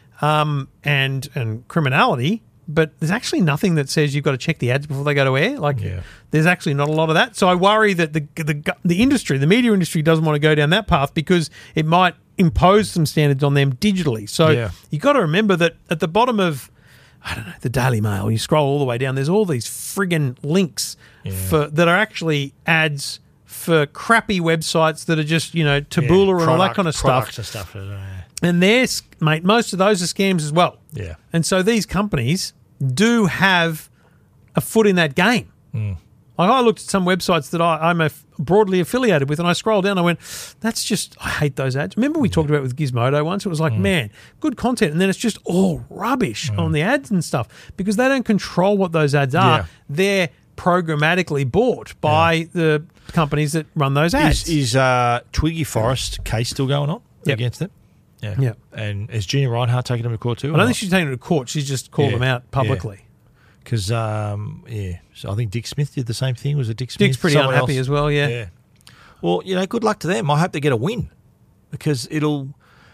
and criminality, but there's actually nothing that says you've got to check the ads before they go to air. There's actually not a lot of that. So I worry that the industry, the media industry, doesn't want to go down that path because it might impose some standards on them digitally. So you've got to remember that at the bottom of, I don't know, the Daily Mail, you scroll all the way down, there's all these friggin' links that are actually ads for crappy websites that are just, Taboola and all that kind of stuff. And mate, most of those are scams as well. Yeah. And so these companies do have a foot in that game. Like I looked at some websites that I'm broadly affiliated with, and I scrolled down and I went, that's just, I hate those ads. Remember we talked about it with Gizmodo once? It was like, man, good content. And then it's just all rubbish on the ads and stuff because they don't control what those ads are. Yeah. They're programmatically bought by the companies that run those ads. Is Twiggy Forrest case still going on against them? Yeah. And is Gina Reinhart taking them to court too? I don't think she's taking them to court. She's just called them out publicly. Because, so I think Dick Smith did the same thing. Was it Dick Smith? Dick's pretty unhappy as well, yeah. Well, good luck to them. I hope they get a win because it'll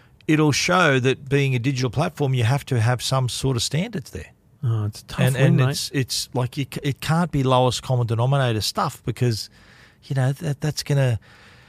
show that being a digital platform, you have to have some sort of standards there. Oh, it's a tough win, mate. It's like it can't be lowest common denominator stuff because, that's going to...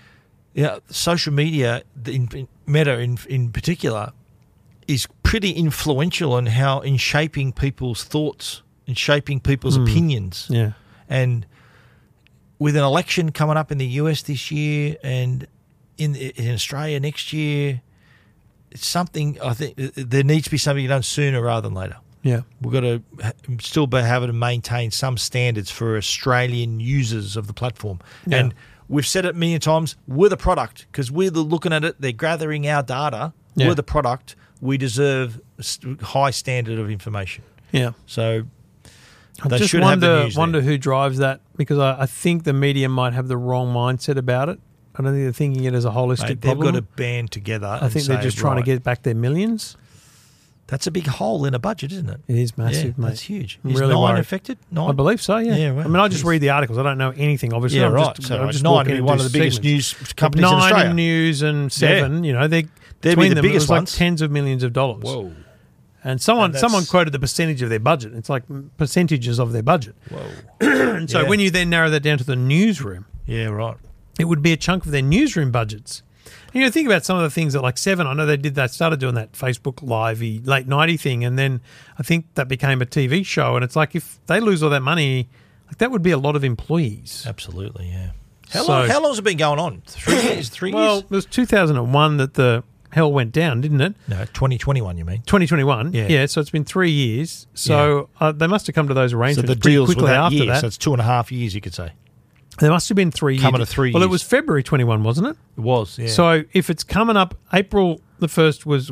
social media, Meta in particular, is pretty influential in shaping people's thoughts and shaping people's opinions. Yeah. And with an election coming up in the US this year and in Australia next year, it's something I think there needs to be something done sooner rather than later. Yeah. We've got to still be able to maintain some standards for Australian users of the platform. Yeah. And we've said it a million times, we're the product because we're looking at it, they're gathering our data, we're the product, we deserve a high standard of information. Yeah. So I they just should have the news wonder there. who drives that because I think the media might have the wrong mindset about it. I don't think they're thinking it as a holistic Mate, problem. they've got to band together. I think they're just trying to get back their millions. That's a big hole in a budget, isn't it? It is massive, mate. That's huge. I'm Is really 9 worried. affected? 9? I believe so, yeah. Yeah, right. I mean, I just read the articles. I don't know anything, obviously. Yeah, I'm right. Just, So I'm just 9 walking would be into one of the biggest segments. news companies in 9 Australia. in news and 7, they're They'd between be the them, biggest it was like ones. tens of millions of dollars. Whoa. And someone that's- quoted the percentage of their budget. It's like percentages of their budget. Whoa. And so when you then narrow that down to the newsroom, Yeah, right. it would be a chunk of their newsroom budgets. And, think about some of the things that like 7, I know they started doing that Facebook Live-y late 90 thing, and then I think that became a TV show, and it's like if they lose all that money, like that would be a lot of employees. Absolutely, yeah. How So- long has it been going on? 3 years? 3 Well, years? it was 2001 that the hell went down, didn't it? No, 2021 you mean. 2021, Yeah. so it's been 3 years. So they must have come to those So arrangements the pretty deals were quickly that after year, that. so it's 2.5 years you could say. There must have been 3 years. Coming to 3 Well, it years. was February 21, wasn't it? It was, yeah. So if it's coming up, April the 1st was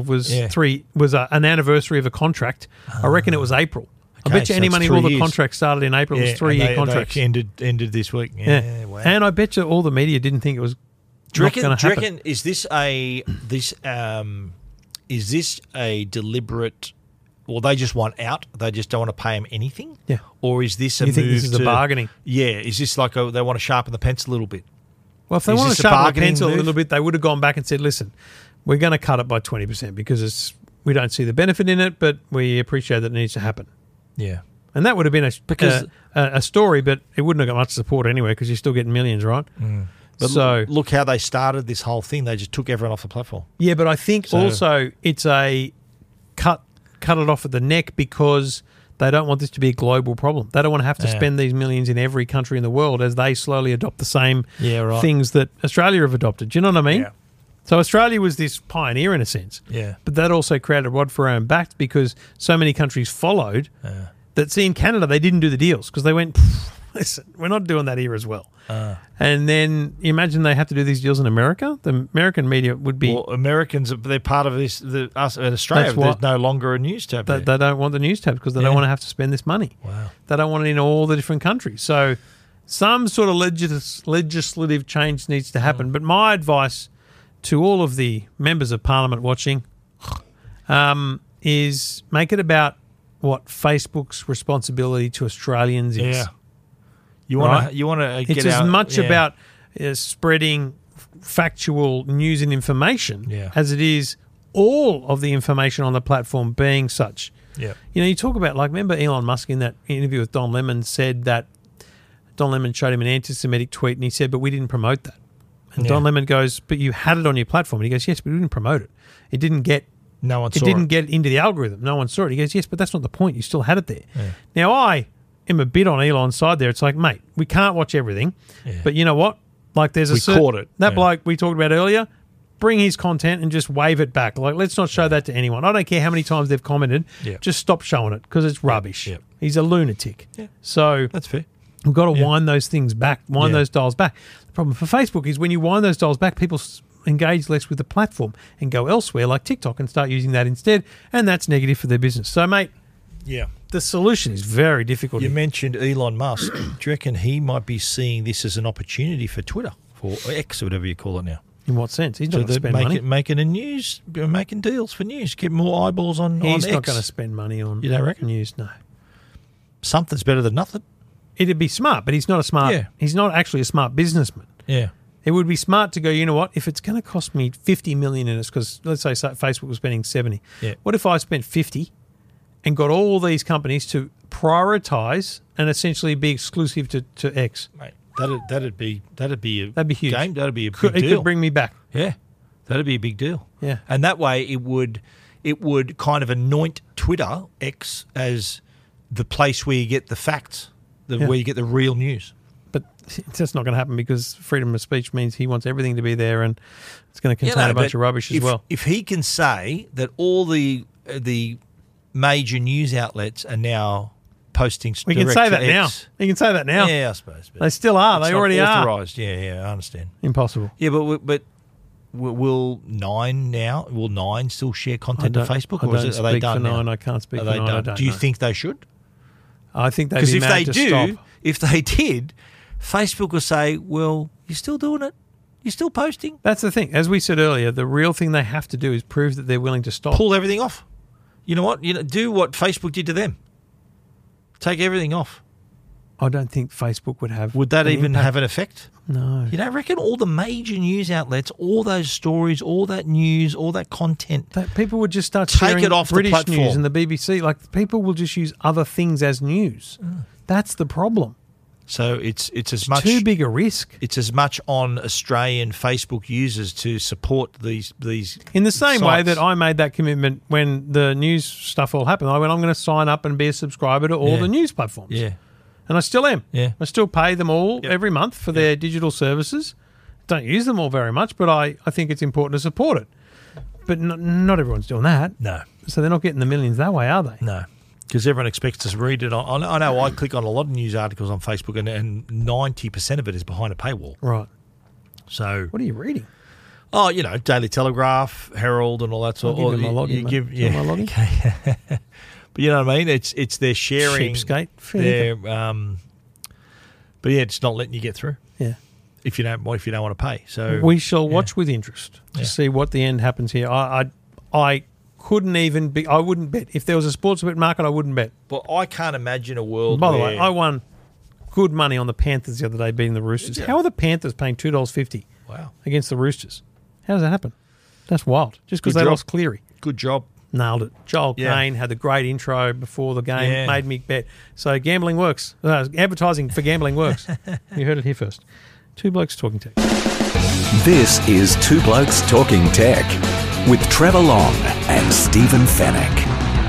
an anniversary of a contract. I reckon it was April. I Okay, bet you so any it's money 3 all the years. contracts started in April. It was 3 year and contracts. They ended this week. Yeah. Yeah, wow. And I bet you all the media didn't think it was Do you not going to happen. reckon is this a deliberate? Well, they just want out. They just don't want to pay him anything. Yeah. Or is this a You move think this is a bargaining? Yeah. Is this like they want to sharpen the pencil a little bit? Well, if they Is want this to a sharpen the bargaining pencil a move? little bit, they would have gone back and said, listen, we're going to cut it by 20% because we don't see the benefit in it, but we appreciate that it needs to happen. Yeah. And that would have been a story, but it wouldn't have got much support anyway because you're still getting millions, right? But So look how they started this whole thing. They just took everyone off the platform. yeah, but I think also it's a cut it off at the neck because they don't want this to be a global problem. They don't want to have to spend these millions in every country in the world as they slowly adopt the same things that Australia have adopted. Do you know what I mean? Yeah. So Australia was this pioneer in a sense. Yeah. But that also created a rod for our own backs because so many countries followed that, see, in Canada, they didn't do the deals because they went, listen, we're not doing that here as well. And then you imagine they have to do these deals in America. The American media would be... Well, Americans, they're part of this. Us in Australia, there's no longer a news tab. They don't want the news tabs because they don't want to have to spend this money. Wow. They don't want it in all the different countries. So some sort of legislative change needs to happen. But my advice to all of the members of Parliament watching is make it about what Facebook's responsibility to Australians is. Yeah. You want to get It's out. as much about spreading factual news and information as it is all of the information on the platform being such. Yeah. You know, you talk about, like, remember Elon Musk in that interview with Don Lemon said that Don Lemon showed him an anti-Semitic tweet and he said, but we didn't promote that. And Don Lemon goes, but you had it on your platform. And he goes, yes, but we didn't promote it. It didn't get into the algorithm. No one saw it. He goes, yes, but that's not the point. You still had it there. Yeah. Now, I am a bit on Elon's side there. It's like, mate, we can't watch everything. Yeah. But you know what? Like, there's caught it. That bloke we talked about earlier, bring his content and just wave it back. Like, let's not show that to anyone. I don't care how many times they've commented. Yeah. Just stop showing it because it's rubbish. Yeah. He's a lunatic. Yeah. So that's fair. We've got to wind those things back, those dials back. The problem for Facebook is when you wind those dials back, people engage less with the platform and go elsewhere like TikTok and start using that instead, and that's negative for their business. So, mate, the solution is very difficult. You mentioned Elon Musk. Do you reckon he might be seeing this as an opportunity for Twitter, for X or whatever you call it now? In what sense? He's not going to spend money. Making deals for news, get more eyeballs on He's X. Not going to spend money on you don't reckon? News, no. Something's better than nothing. It'd be smart, but he's not a smart. Yeah. He's not actually a smart businessman. Yeah. It would be smart to go, you know what, if it's going to cost me $50 million in it, because let's say Facebook was spending 70. Yeah. What if I spent 50 and got all these companies to prioritise and essentially be exclusive to X? Mate, that'd be huge. Game. That'd be a big deal. It could bring me back. Yeah. That'd be a big deal. Yeah. And that way it would kind of anoint Twitter, X, as the place where you get the facts, where you get the real news. But that's not going to happen because freedom of speech means he wants everything to be there and it's going to contain a bunch of rubbish as well. If he can say that all the major news outlets are now posting we can say that now. You can say that now. Yeah, I suppose. They still are. They already are. Authorised. Yeah, I understand. Impossible. Yeah, but will Nine still share content to Facebook? Or are they done now? I can't speak for Nine. I don't Do you know. think they should? I think they'd be mad to stop. If they did, Facebook will say, well, you're still doing it. You're still posting. That's the thing. As we said earlier, the real thing they have to do is prove that they're willing to stop. Pull everything off. You know what? Do what Facebook did to them. Take everything off. I don't think Facebook would have. Would that even have an effect? No. You don't reckon all the major news outlets, all those stories, all that news, all that content, that people would just start sharing it off British the platform. News and the BBC. Like, people will just use other things as news. That's the problem. So it's as much too big a risk. It's as much on Australian Facebook users to support these in the same way sites. that I made that commitment when the news stuff all happened. I went, I'm going to sign up and be a subscriber to all the news platforms. Yeah. And I still am. Yeah. I still pay them all every month for their digital services. Don't use them all very much, but I think it's important to support it. But not everyone's doing that. No. So they're not getting the millions that way, are they? No. Because everyone expects to read it. I know I click on a lot of news articles on Facebook and 90% of it is behind a paywall. Right. So what are you reading? Oh, Daily Telegraph, Herald and all that sort of thing. My login, my login? Okay. But you know what I mean? It's their sharing. Cheapskate. Their, but yeah, it's not letting you get through. Yeah. if you don't want to pay. So we shall watch with interest to see what the end happens here. I couldn't even be. I wouldn't bet if there was a sports bet market. I wouldn't bet. But I can't imagine a world. By the where, way, I won good money on the Panthers the other day beating the Roosters. How are the Panthers paying $2.50 against the Roosters? How does that happen? That's wild. Just because they lost Cleary. Good job. Nailed it. Joel Kane had the great intro before the game, made me bet. So gambling works. Advertising for gambling works. You heard it here first. Two Blokes Talking Tech. This is Two Blokes Talking Tech with Trevor Long and Stephen Fennick.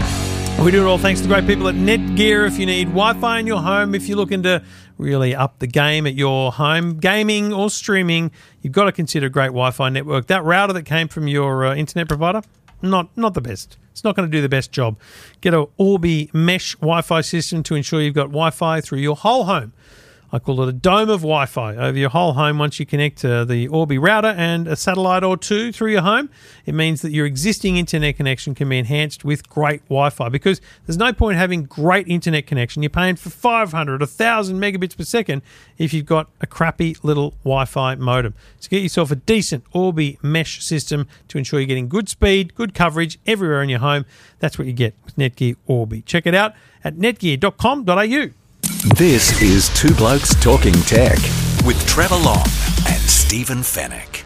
We do it all thanks to the great people at Netgear. If you need Wi-Fi in your home, if you're looking to really up the game at your home, gaming or streaming, you've got to consider a great Wi-Fi network. That router that came from your internet provider, not the best. It's not going to do the best job. Get a Orbi mesh Wi-Fi system to ensure you've got Wi-Fi through your whole home. I call it a dome of Wi-Fi over your whole home. Once you connect the Orbi router and a satellite or two through your home, it means that your existing internet connection can be enhanced with great Wi-Fi, because there's no point having great internet connection. You're paying for 500, 1,000 megabits per second if you've got a crappy little Wi-Fi modem. So get yourself a decent Orbi mesh system to ensure you're getting good speed, good coverage everywhere in your home. That's what you get with Netgear Orbi. Check it out at netgear.com.au. This is Two Blokes Talking Tech with Trevor Long and Stephen Fennick.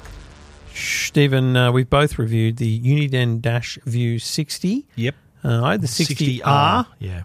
Stephen, we've both reviewed the Uniden Dash View 60. Yep. I had the 60R. Yeah.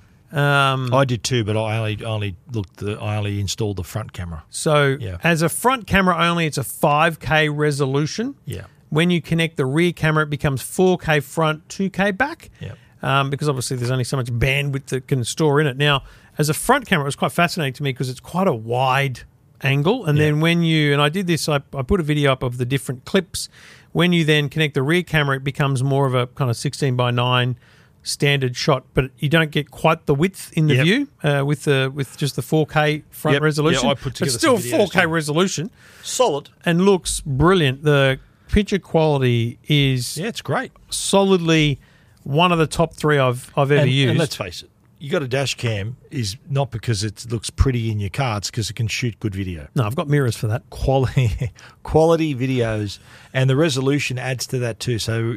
I did too, but I only installed the front camera. So as a front camera only, it's a 5K resolution. Yeah. When you connect the rear camera, it becomes 4K front, 2K back. Yeah. Because obviously there's only so much bandwidth that can store in it. Now, as a front camera, it was quite fascinating to me because it's quite a wide angle. And then when you, and I did this, I put a video up of the different clips. When you then connect the rear camera, it becomes more of a kind of 16:9 standard shot, but you don't get quite the width in the view with just the 4K front resolution. Yeah, I put together but still some videos 4K resolution. Solid. And looks brilliant. The picture quality is it's great. Solidly one of the top three I've ever used. And let's face it, you got a dash cam is not because it looks pretty in your car, it's because it can shoot good video. No, I've got mirrors for that. Quality videos, and the resolution adds to that too. So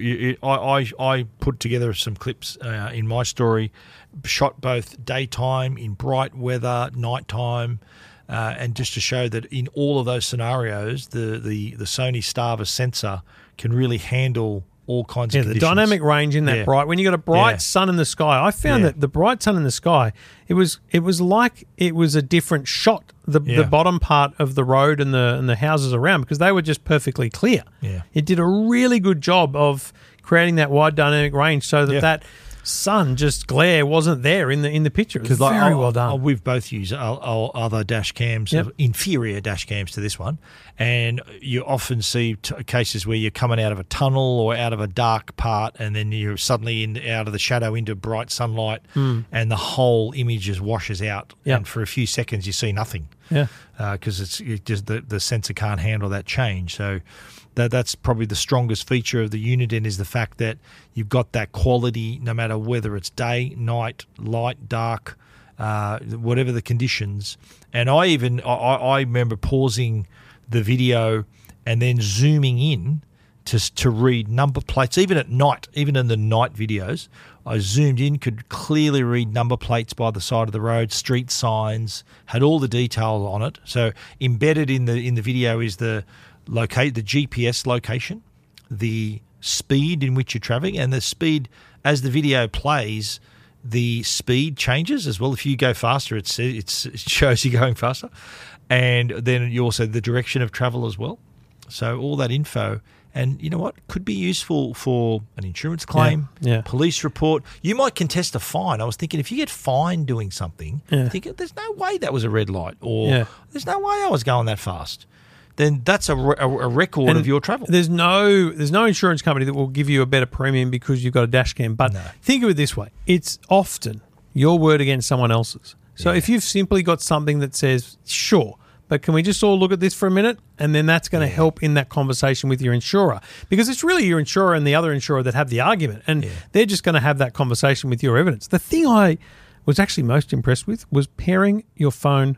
I put together some clips in my story, shot both daytime, in bright weather, nighttime, and just to show that in all of those scenarios, the Sony Starvis sensor can really handle all kinds of conditions. The dynamic range in that bright. When you got a bright sun in the sky, I found that the bright sun in the sky, it was like it was a different shot. The bottom part of the road and the houses around, because they were just perfectly clear. Yeah. It did a really good job of creating that wide dynamic range so that sun just glare wasn't there in the picture. It was very well done. We've both used other dash cams, inferior dash cams to this one, and you often see cases where you're coming out of a tunnel or out of a dark part, and then you're suddenly out of the shadow into bright sunlight, and the whole image just washes out, and for a few seconds you see nothing. Because it's just the sensor can't handle that change. So that's probably the strongest feature of the Uniden, is the fact that you've got that quality no matter whether it's day, night, light, dark, whatever the conditions. And I remember pausing the video and then zooming in to read number plates, even at night, even in the night videos. I zoomed in, could clearly read number plates by the side of the road, street signs, had all the detail on it. So embedded in the video is the GPS location, the speed in which you're traveling, and the speed as the video plays, the speed changes as well. If you go faster, it shows you going faster, and then you also the direction of travel as well. So all that info, and you know what, could be useful for an insurance claim, police report. You might contest a fine. I was thinking, if you get fined doing something, thinking there's no way that was a red light, or there's no way I was going that fast, then that's a record of your travel. There's no insurance company that will give you a better premium because you've got a dash cam. But think of it this way. It's often your word against someone else's. So if you've simply got something that says, sure, but can we just all look at this for a minute? And then that's going to help in that conversation with your insurer. Because it's really your insurer and the other insurer that have the argument. And they're just going to have that conversation with your evidence. The thing I was actually most impressed with was pairing your phone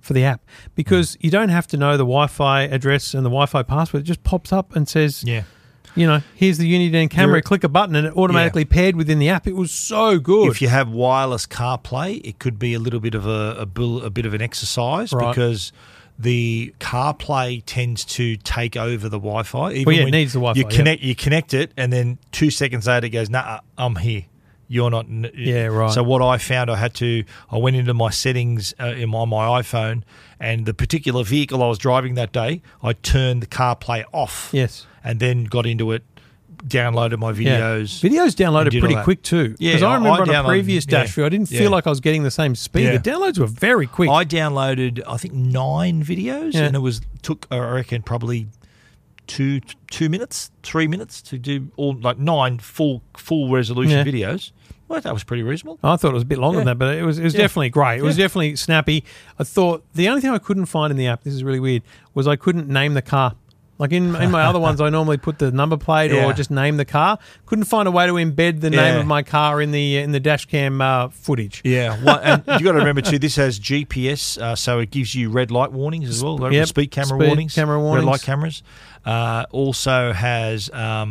for the app because you don't have to know the Wi-Fi address and the Wi-Fi password. It just pops up and says, here's the Uniden camera. Click a button and it automatically paired within the app. It was so good. If you have wireless CarPlay, it could be a little bit of a bit of an exercise because the CarPlay tends to take over the Wi-Fi. Even it needs the Wi-Fi. You connect it, and then 2 seconds later it goes, "Nah, I'm here. You're not." Yeah, right. So what I found, I went into my settings on my iPhone, and the particular vehicle I was driving that day, I turned the CarPlay off. Yes, and then got into it. Downloaded my videos. Videos downloaded pretty quick too. Because I remember on a previous dash view, I didn't feel like I was getting the same speed. The downloads were very quick. I downloaded, I think, 9 videos, and it took, I reckon, probably 2 minutes, 3 minutes to do all 9 full resolution videos. Well, that was pretty reasonable. I thought it was a bit longer than that, but it was definitely great. It was definitely snappy. I thought the only thing I couldn't find in the app, this is really weird, was I couldn't name the car. Like in my other ones, I normally put the number plate or just name the car. Couldn't find a way to embed the name of my car in the dash cam footage. Yeah, and you got to remember too, this has GPS, so it gives you red light warnings as well. Speed camera warnings, red light cameras. Also has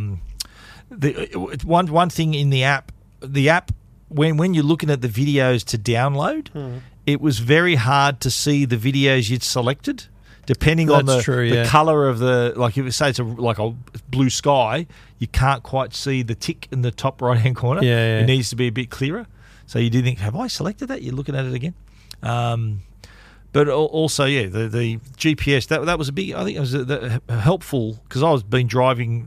the one thing in the app. The app, when you're looking at the videos to download, it was very hard to see the videos you'd selected. Depending on the colour of like if you say it's like a blue sky, you can't quite see the tick in the top right-hand corner. It needs to be a bit clearer. So you do think, have I selected that? You're looking at it again. But also, the GPS, that was a big, I think it was helpful because I was driving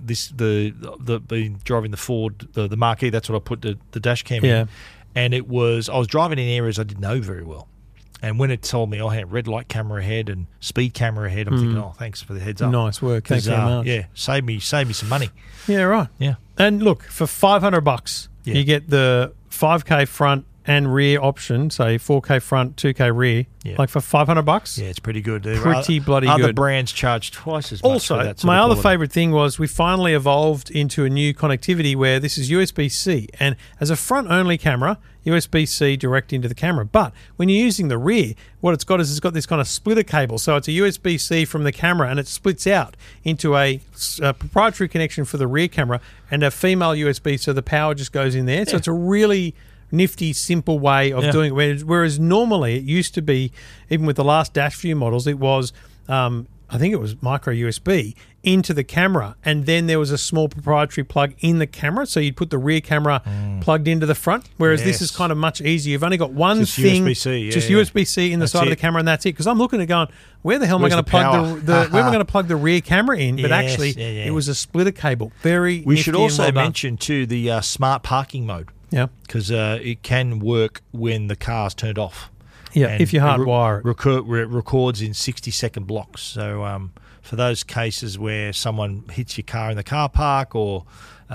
the Ford, the Marquee, that's what I put the dash cam in. And I was driving in areas I didn't know very well. And when it told me, I had red light camera ahead and speed camera ahead, I'm thinking, thanks for the heads up. Nice work. Thanks very much. Yeah, save me some money. Yeah, right. Yeah. And look, for $500, you get the 5K front and rear option, say 4K front, 2K rear, like for $500. Yeah, it's pretty good. Pretty bloody good. Other brands charge twice as much. Also, for that my other favourite thing was we finally evolved into a new connectivity where this is USB-C, and as a front-only camera, USB-C direct into the camera. But when you're using the rear, what it's got is it's got this kind of splitter cable. So it's a USB-C from the camera, and it splits out into a proprietary connection for the rear camera and a female USB, so the power just goes in there. So it's a really nifty, simple way of doing it. Whereas normally it used to be, even with the last Dash View models, it was, I think it was micro USB into the camera, and then there was a small proprietary plug in the camera, so you'd put the rear camera plugged into the front, whereas this is kind of much easier. You've only got one just thing, USB-C, just USB-C in the side of the camera, and that's it. Because I'm looking at going, where the hell am I going to plug where am I going to plug the rear camera in? But actually, it was a splitter cable. Very. We should also mention too the smart parking mode. Yeah, because it can work when the car's turned off. Yeah, and if you hardwire it. Records in 60-second blocks. So for those cases where someone hits your car in the car park, or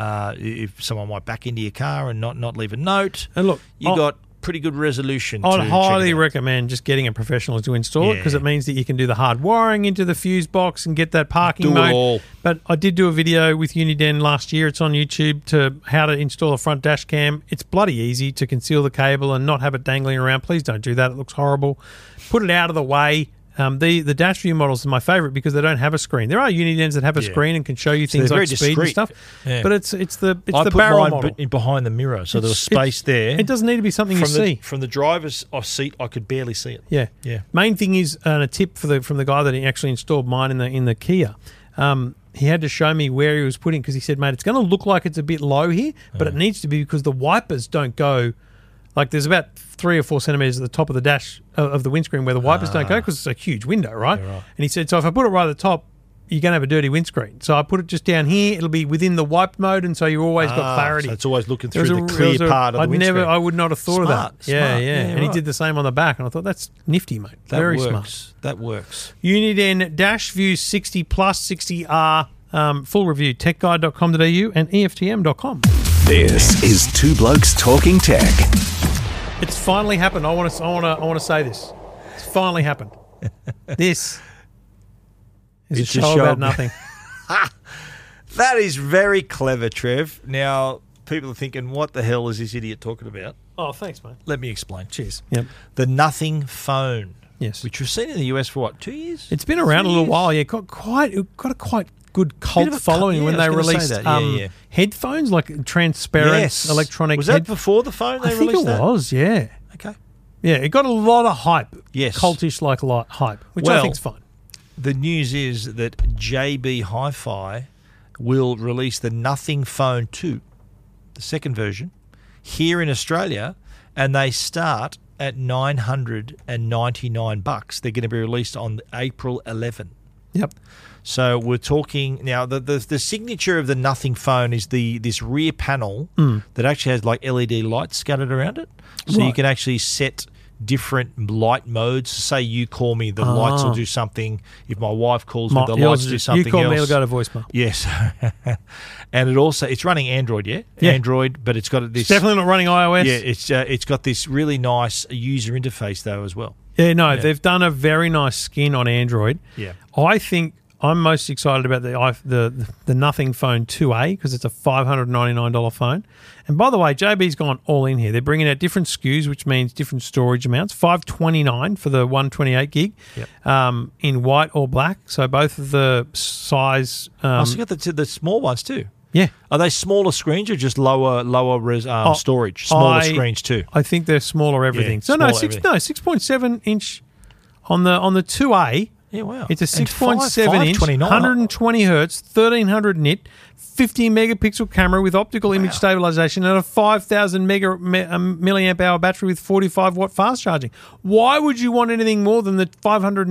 if someone might back into your car and not leave a note, and look, you got pretty good resolution. I'd highly recommend just getting a professional to install it, because it means that you can do the hard wiring into the fuse box and get that parking mode. All. But I did do a video with Uniden last year. It's on YouTube to how to install a front dash cam. It's bloody easy to conceal the cable and not have it dangling around. Please don't do that. It looks horrible. Put it out of the way. The Dash View models are my favourite because they don't have a screen. There are Unidens that have a screen and can show you things like speed and stuff. Yeah. But it's the barrel model. Behind the mirror, so there was space there. It doesn't need to be something you see. From the driver's seat, I could barely see it. Yeah. Main thing is, and a tip from the guy that actually installed mine in the Kia. He had to show me where he was putting, because he said, mate, it's going to look like it's a bit low here, but it needs to be, because the wipers don't go. Like, there's about 3 or 4 centimetres at the top of the dash of the windscreen where the wipers don't go, because it's a huge window, right? And he said, so if I put it right at the top, you're going to have a dirty windscreen. So I put it just down here. It'll be within the wiped mode, and so you've always got clarity. So it's always looking through the clear part of the windscreen. I would not have thought of that. Smart. And he did the same on the back, and I thought, that's nifty, mate. Very smart. That works. Uniden Dash View 60 Plus 60R. Full review, techguide.com.au and EFTM.com. This is Two Blokes Talking Tech. It's finally happened. I want to say this. It's finally happened. This is a show about nothing. That is very clever, Trev. Now, people are thinking, what the hell is this idiot talking about? Oh, thanks, mate. Let me explain. Cheers. Yep. The Nothing phone. Yes. which we've seen in the US for 2 years? It's been around a 3 little years? while. Yeah, got a quite good cult Bit of a following cult, when yeah, I they was gonna released say that. Yeah. headphones, like transparent electronic. Was that before the phone they I think released it that? was. Yeah. Okay. Yeah, it got a lot of hype. Yes. Cultish like hype, which I Well, think's fine. The news is that JB Hi-Fi will release the Nothing Phone 2, the second version, here in Australia, and they start at $999. They're going to be released on April 11. Yep. So we're talking now. The signature of the Nothing Phone is this rear panel that actually has like LED lights scattered around it, so you Right. can actually set different light modes. Say you call me, the lights will do something. If my wife calls me, the lights do something You call else. me, it'll go to voicemail. Yes, and it's running Android, Yeah. Android, but it's got this. It's definitely not running iOS. Yeah, it's got this really nice user interface though as well. Yeah, no, they've done a very nice skin on Android. Yeah. I think I'm most excited about the Nothing Phone 2A because it's a $599 phone. And by the way, JB's gone all in here. They're bringing out different SKUs, which means different storage amounts. $529 for the 128 gig in white or black. So both of the size. Also got the small ones too. Yeah. Are they smaller screens or just lower storage? Smaller screens too. I think they're smaller everything. Yeah, So smaller 6.7 inch on the 2A. Yeah, wow. It's a And 6.7 inch, 529. 120 hertz, 1300 nit, 50 megapixel camera with optical image stabilization and a 5,000 milliamp hour battery with 45 watt fast charging. Why would you want anything more than the $599,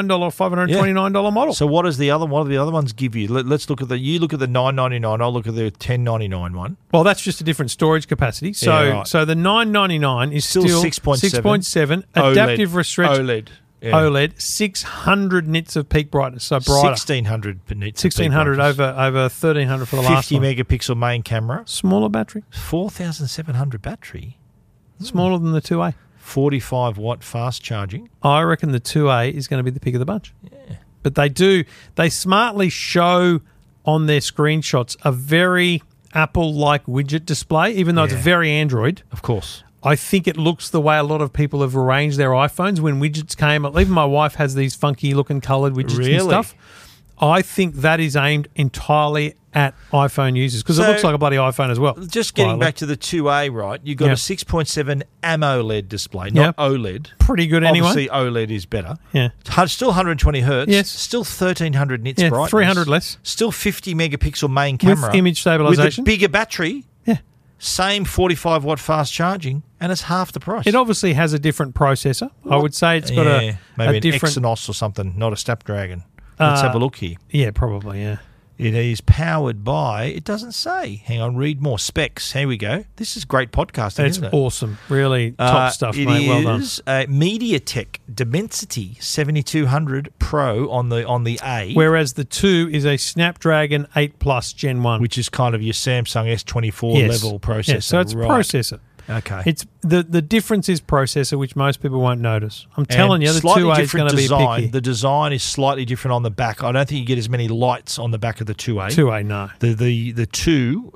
$529 model? So what do the other ones give you? Let's look at you look at the $999. I'll look at the $1099 one. Well, that's just a different storage capacity. So Yeah, right. so the $999 is still 6.7. 6.7 adaptive refresh OLED. Yeah. OLED, 600 nits of peak brightness, so brighter. 1600 nits. 1600 over 1300 for the last 50 one. megapixel main camera. Smaller battery, 4700 battery. smaller than the 2A. 45 watt fast charging. I reckon the 2A is going to be the pick of the bunch. Yeah. But they smartly show on their screenshots a very Apple-like widget display, even though it's very Android. Of course. I think it looks the way a lot of people have arranged their iPhones when widgets came. Even my wife has these funky-looking coloured widgets and stuff. I think that is aimed entirely at iPhone users because it looks like a bloody iPhone as well. Just getting back to the 2A, right? You've got a 6.7 AMOLED display, not OLED. Pretty good anyway. Obviously, OLED is better. Yeah. Still 120 hertz. Yes. Still 1300 nits Yeah, brightness. 300 less. Still 50 megapixel main camera. With image stabilization. With a bigger battery. Yeah. Same 45 watt fast charging, and it's half the price. It obviously has a different processor. I would say it's got maybe a different an Exynos or something, not a Snapdragon. Let's have a look here. Yeah, probably, yeah. It is powered by, it doesn't say. Hang on, read more. Specs. Here we go. This is great podcasting, It's isn't it? awesome. Really top stuff, mate. Well done. It is MediaTek Dimensity 7200 Pro on the A. Whereas the 2 is a Snapdragon 8 Plus Gen 1. Which is kind of your Samsung S24 level processor. Yes, so it's processor. Okay. It's the difference is processor, which most people won't notice. I'm telling you, the 2A is going to be picky. The design is slightly different on the back. I don't think you get as many lights on the back of the 2A. 2A, no. The 2,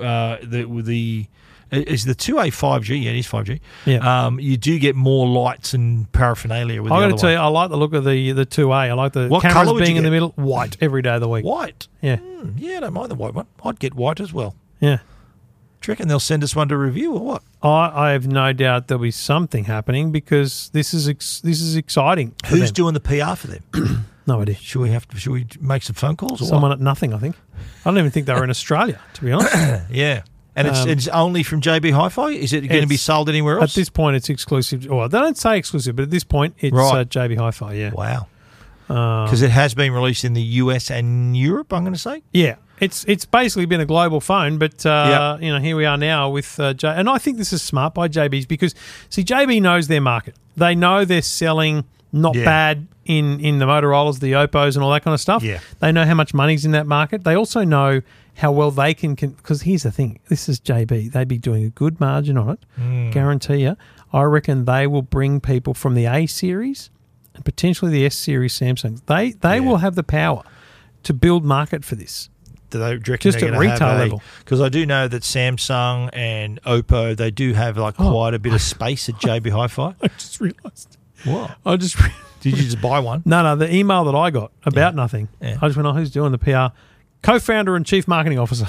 is the 2A 5G? Yeah, it is 5G. Yeah. You do get more lights and paraphernalia with the other I've got to tell one. you, I like the look of the 2A. I like the What cameras colour would being you in the get? middle. White every day of the week. White? Yeah. Yeah, I don't mind the white one. I'd get white as well. Yeah. Do you reckon they'll send us one to review or what? I have no doubt there'll be something happening because this is exciting. for Who's them. doing the PR for them? No idea. Should we make some phone calls or Someone at nothing, I think. I don't even think they were in Australia, to be honest. what? Yeah. And it's only from JB Hi-Fi? Is it going to be sold anywhere else? At this point, it's exclusive. Well, they don't say exclusive, but at this point, it's Right. JB Hi-Fi, yeah. Wow. Because it has been released in the US and Europe, I'm going to say. Yeah. It's basically been a global phone, but Yep. here we are now with and I think this is smart by JB's because see, JB knows their market. They know they're selling not bad in the Motorola's, the Oppos, and all that kind of stuff. Yeah. They know how much money's in that market. They also know how well they can because here's the thing: this is JB. They'd be doing a good margin on it, guarantee you. I reckon they will bring people from the A series and potentially the S series Samsungs. They will have the power to build market for this. Do they reckon Just they're at gonna retail have level. Because I do know that Samsung and Oppo, they do have quite a bit of space at JB Hi-Fi. I just realised. What? I just Did you just buy one? No, the email that I got about nothing. Yeah. I just went, who's doing the PR? Co-founder and chief marketing officer.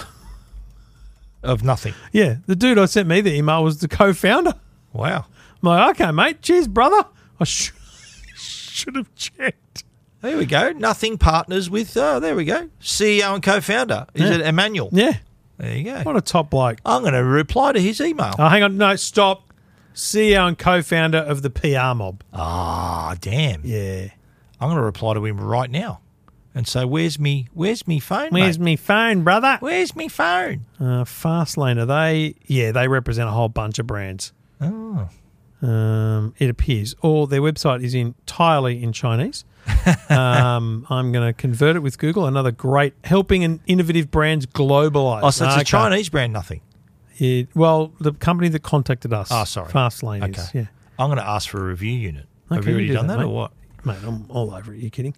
Of nothing. Yeah, the dude I sent me the email was the co-founder. Wow. I'm like, okay, mate. Cheers, brother. I should have checked. There we go. Nothing partners with, there we go. CEO and co-founder. Is it Emmanuel? Yeah. There you go. What a top bloke. I'm going to reply to his email. Oh, hang on. No, stop. CEO and co-founder of the PR mob. Ah, damn. Yeah. I'm going to reply to him right now and say, where's me phone, Where's mate? me phone, brother? Where's me phone? Fastlane, are they? Yeah, they represent a whole bunch of brands. Oh. It appears. Or their website is entirely in Chinese. I'm going to convert it with Google. Another great helping and innovative brands globalize. Oh, so it's a Chinese brand, nothing. Well, the company that contacted us. Oh, sorry. Fastlane is. Okay. Yeah. I'm going to ask for a review unit. Have Okay, you already do done that, that or mate. what? Mate, I'm all over it. Are you kidding?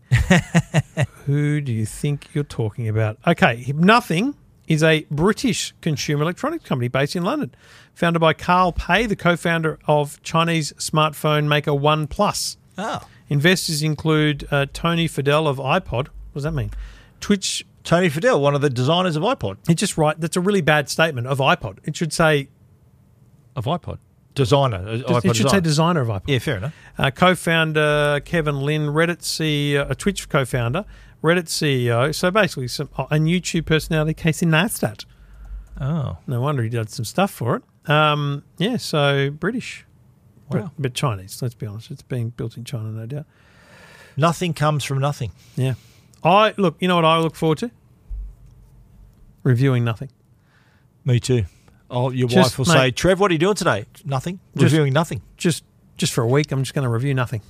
Who do you think you're talking about? Okay, Nothing is a British consumer electronics company based in London, founded by Carl Pei, the co-founder of Chinese smartphone maker OnePlus. Oh. Investors include Tony Fadell of iPod. What does that mean? Twitch. Tony Fadell, one of the designers of iPod. It's just right. That's a really bad statement of iPod. It should say Of iPod. Designer. iPod it should say designer of iPod. Yeah, fair enough. Co-founder Kevin Lin, Reddit CEO, a Twitch co-founder, Reddit CEO. So basically, and YouTube personality Casey Neistat. Oh. No wonder he did some stuff for it. Yeah, so British, Wow. but Chinese. Let's be honest, it's being built in China, no doubt. Nothing comes from nothing. Yeah, you know what I look forward to? Reviewing Nothing. Me too. Oh, your Just, wife will mate, say, Trev, what are you doing today? Nothing. Reviewing nothing. Just for a week, I'm just going to review Nothing.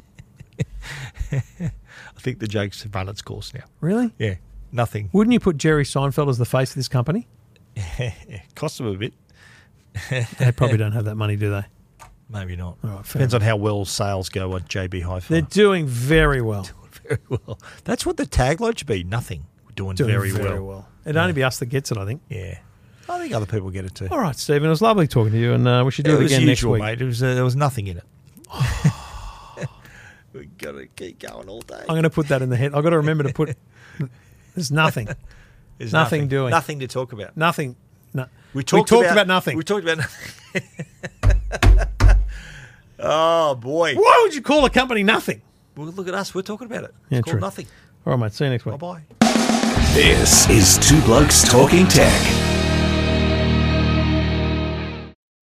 I think the joke's run its course now. Really? Yeah, nothing. Wouldn't you put Jerry Seinfeld as the face of this company? Costs them a bit. They probably don't have that money, do they? Maybe not. All right, fair Depends on how well sales go at JB Hi-Fi. They're doing very well. very well. That's what the tagline should be. Nothing. We're doing very well. It'd only be us that gets it, I think. Yeah. I think other people get it too. All right, Stephen. It was lovely talking to you, and we should do it was again usual, next week. mate. There was nothing in it. We've got to keep going all day. I'm going to put that in the head. I've got to remember to put. There's nothing. There's nothing doing. Nothing to talk about. Nothing. No. We talked about nothing. We talked about nothing. Oh, boy. Why would you call a company Nothing? Well, look at us. We're talking about it. Yeah, It's called true. nothing. All right, mate. See you next week. Bye-bye. This is Two Blokes Talking Tech.